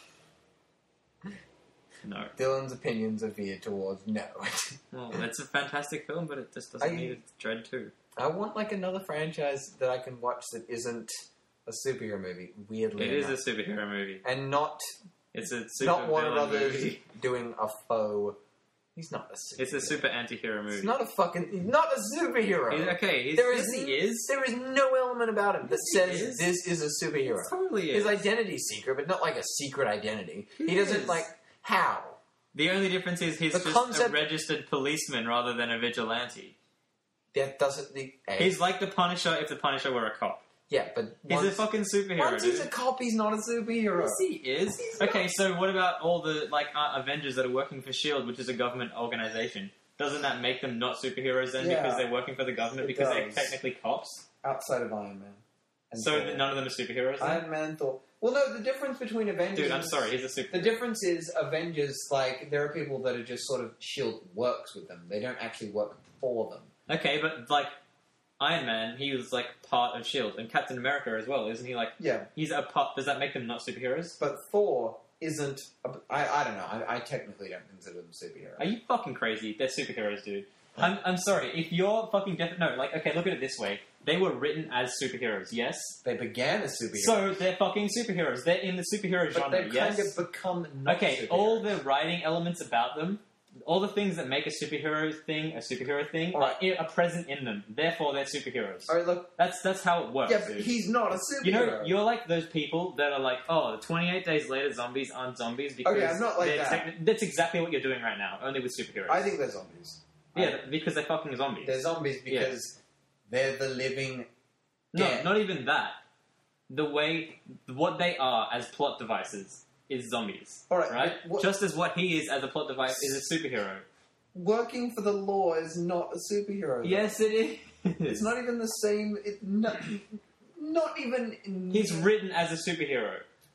No. Dylan's opinions are veered towards no. Well, it's a fantastic film, but it just doesn't I- need its Dread two. I want like another franchise that I can watch that isn't a superhero movie. Weirdly, It is enough. a superhero movie. and not It's a super not Warner villain Brothers movie. doing a faux. He's not a superhero. It's a super anti-hero movie. It's not a fucking. He's not a superhero. He's- okay, he's, There yes, is- he is. There is no element about him that Yes, he says is. this is a superhero. He totally His is. identity's secret, but not like a secret identity. He, He doesn't is. like how. The only difference is he's The just concept- a registered policeman rather than a vigilante. That doesn't. The, He's like the Punisher if the Punisher were a cop. yeah, but He's once, a fucking superhero, once he's dude. a cop, he's not a superhero. Yes, he is. He's Okay, so what about all the like uh, Avengers that are working for S H I E L D, which is a government organization? Doesn't that make them not superheroes then Yeah. because they're working for the government It because does. they're technically cops? Outside of Iron Man. And So Thor. that none of them are superheroes then? Iron Man, Thor. Well, no, the difference between Avengers. Dude, I'm is- sorry, he's a superhero. The difference is Avengers, like, there are people that are just sort of S H I E L D works with them. They don't actually work for them. Okay, but like Iron Man, he was like part of S H I E L D, and Captain America as well, isn't he? Like Yeah, he's a part. Does that make them not superheroes? but Thor isn't. A, I, I don't know. I, I technically don't consider them superheroes. Are you fucking crazy? They're superheroes, dude. I'm, I'm sorry. If you're fucking def- no, like okay, look at it this way. They were written as superheroes, yes. They began as superheroes. So they're fucking superheroes. They're in the superhero but genre, they've yes. kind of become not Okay, superheroes. all the writing elements about them, all the things that make a superhero thing a superhero thing, All right. are, are present in them. Therefore, they're superheroes. All right, look. That's that's how it works, Yeah, but dude. he's not a superhero. You know, you're like those people that are like, oh, twenty-eight days later, zombies aren't zombies because Okay, I'm not like they're that. techni- that's exactly what you're doing right now, only with superheroes. I think they're zombies. yeah, because they're fucking zombies. They're zombies because they're the living. no, dead. not even that. The way, what they are as plot devices is zombies. All right, right? but what- Just as what he is as a plot device is a superhero. Working for the law is not a superhero. though. Yes, it is. It's not even the same. It, not, not even. He's written as a superhero.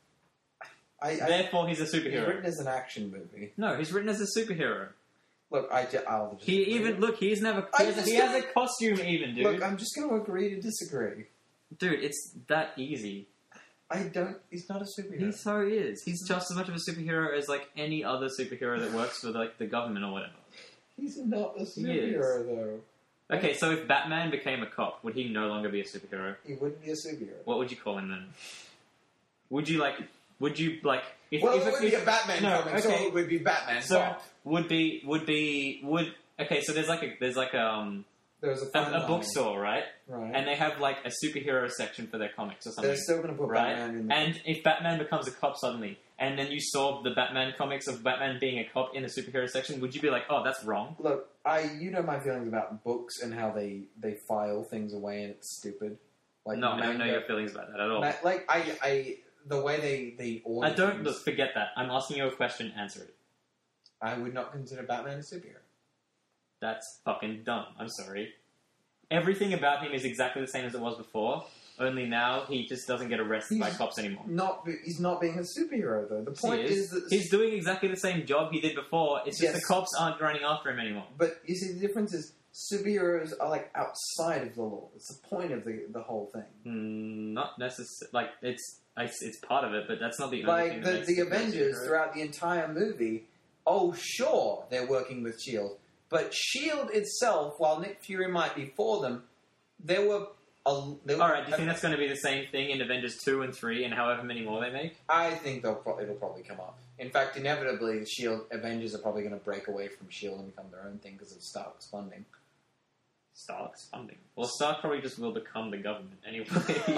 I, I, Therefore, he's a he's superhero. written as an action movie. No, he's written as a superhero. Look, I, ju- I'll just He agree. even look. He's never. He, I'm has, just he has a gonna- costume, even dude. Look, I'm just going to agree to disagree. Dude, it's that easy. I don't. He's not a superhero. He so is. He's just as much of a superhero as like any other superhero that works for like the government or whatever. He's not a He is. superhero, though. Okay, so if Batman became a cop, would he no longer be a superhero? He wouldn't be a superhero. What would you call him then? Would you like? Would you like? If, Well, if it would be a Batman no, comic, so okay. it would be Batman. So Cop. would be would be would okay. So there's like a there's like a um There's a, a, fine a line. bookstore, right? Right. And they have like a superhero section for their comics or something. They're still going to put Right, Batman in there. and if Batman becomes a cop suddenly, and then you saw the Batman comics of Batman being a cop in a superhero section, would you be like, "Oh, that's wrong"? Look, I you know my feelings about books and how they, they file things away and it's stupid. Like No, I don't know manga- your feelings about that at all. ma- Like I, I the way they they order I don't things, look. Forget that. I'm asking you a question. Answer it. I would not consider Batman a superhero. That's fucking dumb. I'm sorry. Everything about him is exactly the same as it was before. Only now he just doesn't get arrested by He's cops anymore. Not be- he's not being a superhero though. The He point is. is that He's doing exactly the same job he did before. It's just Yes. the cops aren't running after him anymore. But you see, the difference is superheroes are like outside of the law. It's the point of the the whole thing. Mm, not necessarily. Like it's it's it's part of it, but that's not the only thing. Like that the makes the it Avengers superhero. throughout the entire movie. Oh, sure, they're working with Shield, but Shield itself, while Nick Fury might be for them, there were. A, there All were right. Do you think that's going to be the same thing in Avengers two and three, and however many more they make? I think they'll pro- it'll probably come up. In fact, inevitably, the Shield Avengers are probably going to break away from Shield and become their own thing because of Stark's funding. Stark's funding. Well, Stark probably just will become the government anyway.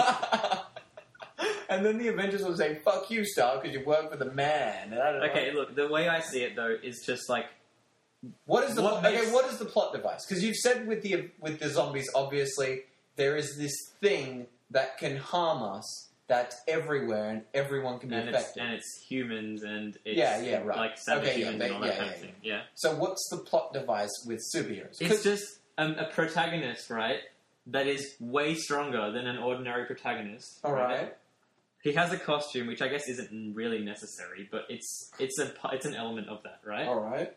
And then the Avengers will say, "Fuck you, Stark, because you work for the man." And I don't know. Okay, look. The way I see it though is just like What is the What pl- makes- okay? What is the plot device? Because you've said with the with the zombies, obviously there is this thing that can harm us that's everywhere and everyone can be and it's affected. and it's humans and it's Yeah, yeah, right. like savage Okay, yeah, humans they- and all that yeah, kind yeah, of thing. Yeah. So what's the plot device with superheroes? It's 'Cause- just um, a protagonist, right? That is way stronger than an ordinary protagonist. all right. He has a costume, which I guess isn't really necessary, but it's it's a it's an element of that, right? All right.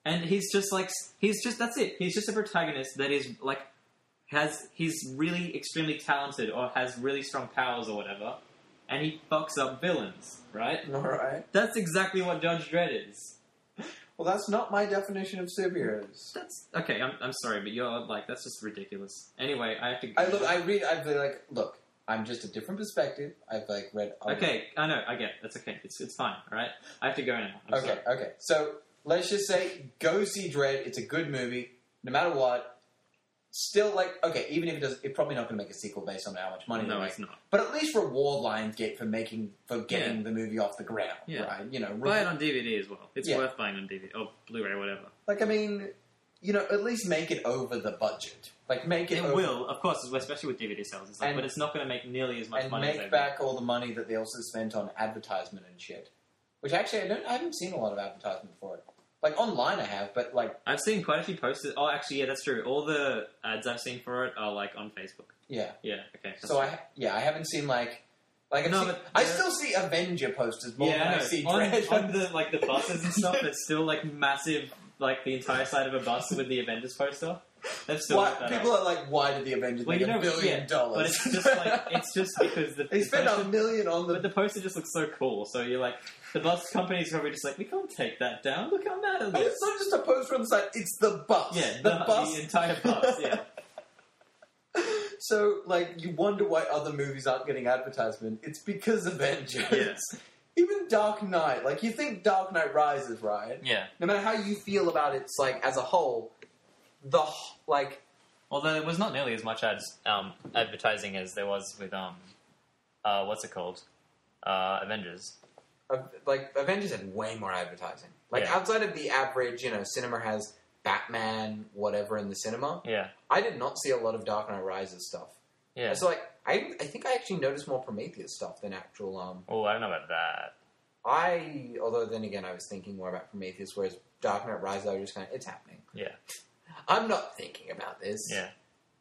And he's just like, he's just, that's it. He's just a protagonist that is like, has, he's really extremely talented or has really strong powers or whatever, and he fucks up villains, right? Alright. That's exactly what Judge Dredd is. Well, that's not my definition of superheroes. That's, okay, I'm, I'm sorry, but you're like, that's just ridiculous. Anyway, I have to... I look, I read, I feel like, look, I'm just a different perspective. I've, like, read... Okay, I know, I get it. That's okay. It's, it's fine, alright? I have to go now. I'm okay, sorry. okay. So, let's just say, go see Dredd. It's a good movie, no matter what. Still, like, okay, even if it does, it's probably not going to make a sequel based on how much money No, they make. it's not. But at least reward Lionsgate for making, for getting Yeah. the movie off the ground, Yeah. right? You know, Buy it on D V D as well. It's Yeah. worth buying on D V D, or Blu-ray, or whatever. like, I mean, you know, at least make it over the budget. Like, make it It over, will, of course, especially with D V D sales. It's like, And- but it's not going to make nearly as much and money as make they back all the money that they also spent on advertisement and shit. Which actually, I don't, I haven't seen a lot of advertisement for it. Like, online I have, but like, I've seen quite a few posters. Oh, actually, yeah, that's true. All the ads I've seen for it are like on Facebook. yeah. Yeah, okay. that's So true. I, yeah, I haven't seen like, like I've No, seen, but I there- still see Avenger posters more yeah, than I I, know. see on, Dredd. on the like the buses and stuff. It's still like massive, like the entire side of a bus with the Avengers poster. They've still Why, got that people up. are like, why did the Avengers Well, make you know, a billion yeah, dollars? but it's just like it's just because the they the spent a poster- million on the. But the poster just looks so cool. So you're like, the bus company's probably just like, we can't take that down. Look how mad it And looks. it's not just a poster on the side; it's the bus. Yeah, the, the, bus. the entire bus. Yeah. So, like, you wonder why other movies aren't getting advertisement. It's because Avengers. Yes. Even Dark Knight. Like, you think Dark Knight Rises, right? Yeah. No matter how you feel about it, it's like as a whole, the h- like Although there was not nearly as much ads, um, advertising as there was with, um, uh, what's it called? Uh, Avengers. uh, like Avengers had way more advertising. Like Yeah. outside of the average, you know, cinema has Batman, whatever in the cinema. Yeah. I did not see a lot of Dark Knight Rises stuff. Yeah. So like, I I think I actually noticed more Prometheus stuff than actual. Um, Oh, I don't know about that. I although then again I was thinking more about Prometheus, whereas Dark Knight Rises I was just kind of it's happening. Yeah. I'm not thinking about this. Yeah.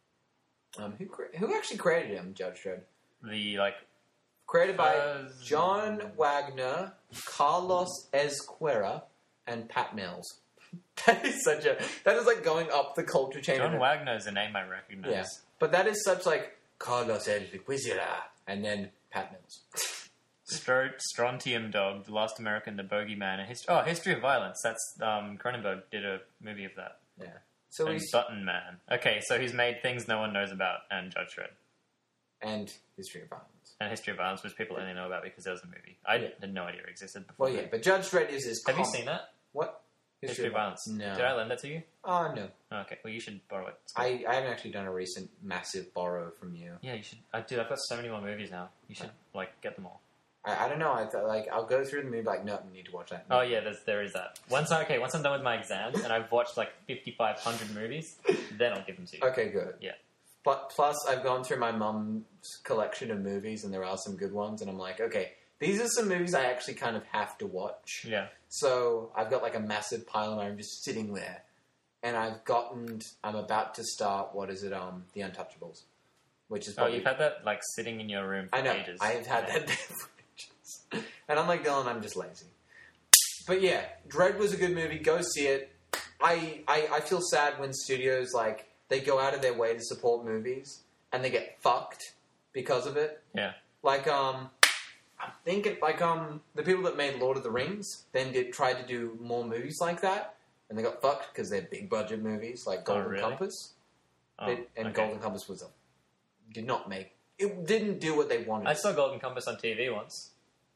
Um, who cre- who actually created him, Judge Dredd? The, like, Created by Uh, John Wagner, Carlos Ezquerra, and Pat Mills. That is such a that is like going up the culture chain. John of- Wagner is a name I recognize. Yeah, but that is such like Carlos Ezquerra and then Pat Mills. Stro- Strontium Dog, The Last American, The Bogeyman, and Hist- oh, History of Violence. That's um, Cronenberg did a movie of that. Yeah. So and he's Button Man. Okay, so he's made Things No One Knows About and Judge Dredd. and History of Violence. And History of Violence, which people only know about because there was a movie. I Yeah. had no idea it existed before. Well, yeah, but Judge Dredd is his. Have you comic. seen that? What? History, of Violence. No. Did I lend that to you? Oh no. Oh, okay, well you should borrow it. I, I haven't actually done a recent massive borrow from you. Yeah, you should. I dude, I've got so many more movies now. You should like get them all. I, I don't know. I thought like I'll go through the movie like no, you need to watch that. Oh yeah, there's there is that. Once I okay, once I'm done with my exams and I've watched like fifty-five hundred movies, then I'll give them to you. Okay, good. Yeah. But plus, I've gone through my mum's collection of movies, and there are some good ones. And I'm like, okay, these are some movies I actually kind of have to watch. Yeah. So I've got like a massive pile of them just sitting there, and I've gotten. I'm about to start. What is it? Um, The Untouchables, which is Oh, probably. you've had that like sitting in your room for I know. ages. I have had that there for ages. And I'm like Dylan. I'm just lazy. But yeah, Dread was a good movie. Go see it. I, I I feel sad when studios like they go out of their way to support movies and they get fucked because of it. Yeah. Like um, I'm thinking like um the people that made Lord of the Rings then did tried to do more movies like that and they got fucked because they're big budget movies like Golden Oh, really? Compass. Oh, They- and okay. Golden Compass was a did not make it didn't do what they wanted. I saw Golden Compass on T V once.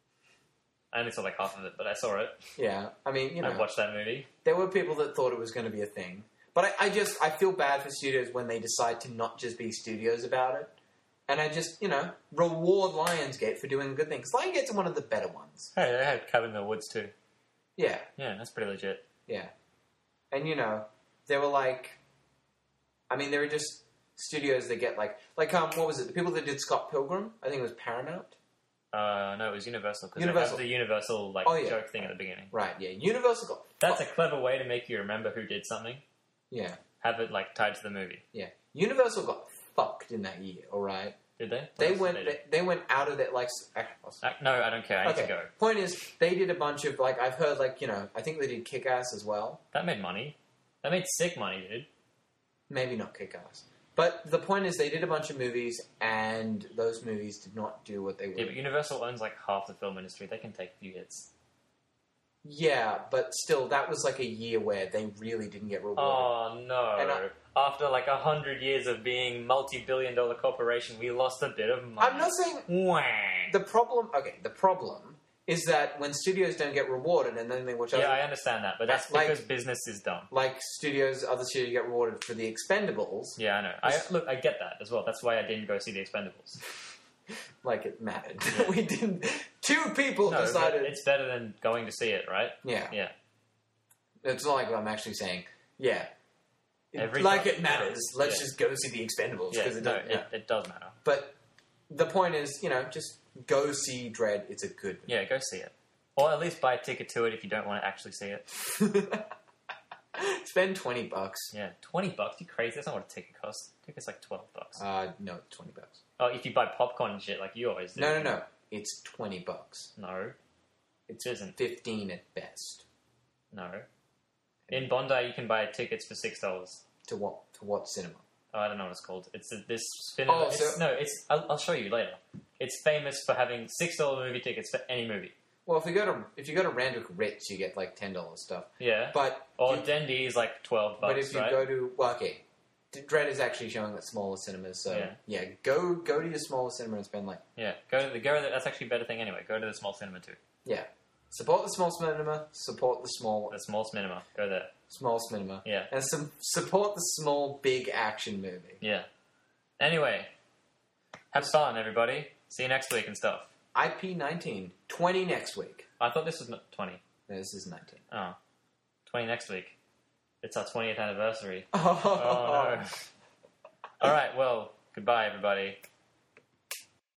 I only saw like half of it, but I saw it. Yeah, I mean you know I watched that movie. there were people that thought it was going to be a thing. But I, I just, I feel bad for studios when they decide to not just be studios about it. And I just, you know, reward Lionsgate for doing good things. Lionsgate's one of the better ones. Hey, they had Cabin in the Woods too. Yeah, Yeah, that's pretty legit. yeah. And, you know, they were like, I mean, there were just studios that get like, like, um, what was it? The people that did Scott Pilgrim? I think it was Paramount. Uh, no, it was Universal because Universal. the Universal like Oh, yeah. joke thing at the beginning. Right, yeah. Universal got That's a fucked. clever way to make you remember who did something. Yeah, Have it like tied to the movie. yeah. Universal got fucked in that year, alright? Did they? What They else did went. They, They, do? they went out of it like. Uh, no, I don't care. I need Okay. to go. Point is, they did a bunch of like I've heard like you know I think they did Kick-Ass as well. That made money. That made sick money, dude. Maybe not Kick-Ass, but the point is they did a bunch of movies and those movies did not do what they were. Yeah, but Universal owns like half the film industry. They can take a few hits. Yeah, but still, that was like a year where they really didn't get rewarded. Oh no! And I- After like a hundred years of being multi-billion dollar corporation, we lost a bit of money. I'm not saying Wah. the problem. Okay, the problem is that when studios don't get rewarded and then they watch other, Yeah, I understand that, but that's Like- because business is dumb. like studios, other studios get rewarded for the Expendables, Yeah, I know. I look, I get that as well. That's why I didn't go see the Expendables. like it mattered. we didn't. Two people No, but decided. it's better than going to see it, right? Yeah, Yeah. it's not like I'm actually saying. Yeah, It- Every like time- it matters. Let's Yeah. just go see the Expendables Yeah, because it no, does. it, Yeah. it does matter. But the point is, you know, just go see Dread. It's a good. Yeah, go see it. Or at least buy a ticket to it if you don't want to actually see it. Spend twenty bucks. Yeah, twenty bucks. You crazy? That's not what a ticket costs. Ticket's like twelve bucks. Uh, no, twenty bucks. Oh, if you buy popcorn and shit like you always do. No, no, no. It's twenty bucks. No, It's it isn't. fifteen at best. No. In Bondi, you can buy tickets for six dollars. To what? To what cinema? Oh, I don't know what it's called. It's a, this cinema. Oh, it's, so- no, it's. I'll, I'll show you later. It's famous for having six dollar movie tickets for any movie. Well, if you go to if you go to Randwick Ritz, you get like ten dollars stuff. Yeah. But Or you- Dendy is like twelve bucks. but if you right? go to well, okay, D- Dread is actually showing at smaller cinemas. So Yeah. yeah, go go to your smaller cinema and spend like Yeah, go to the go to the, that's actually a better thing anyway. Go to the small cinema too. yeah, support the small cinema, support the small The small cinema. Go there. small cinema, Yeah. and some support the small big action movie. Yeah. Anyway, have fun, everybody. See you next week and stuff. I P nineteen, twenty next week. I thought this was not twenty. No, this is nineteen. Oh. twenty next week. It's our twentieth anniversary. Oh, Oh no. All right, well, goodbye, everybody.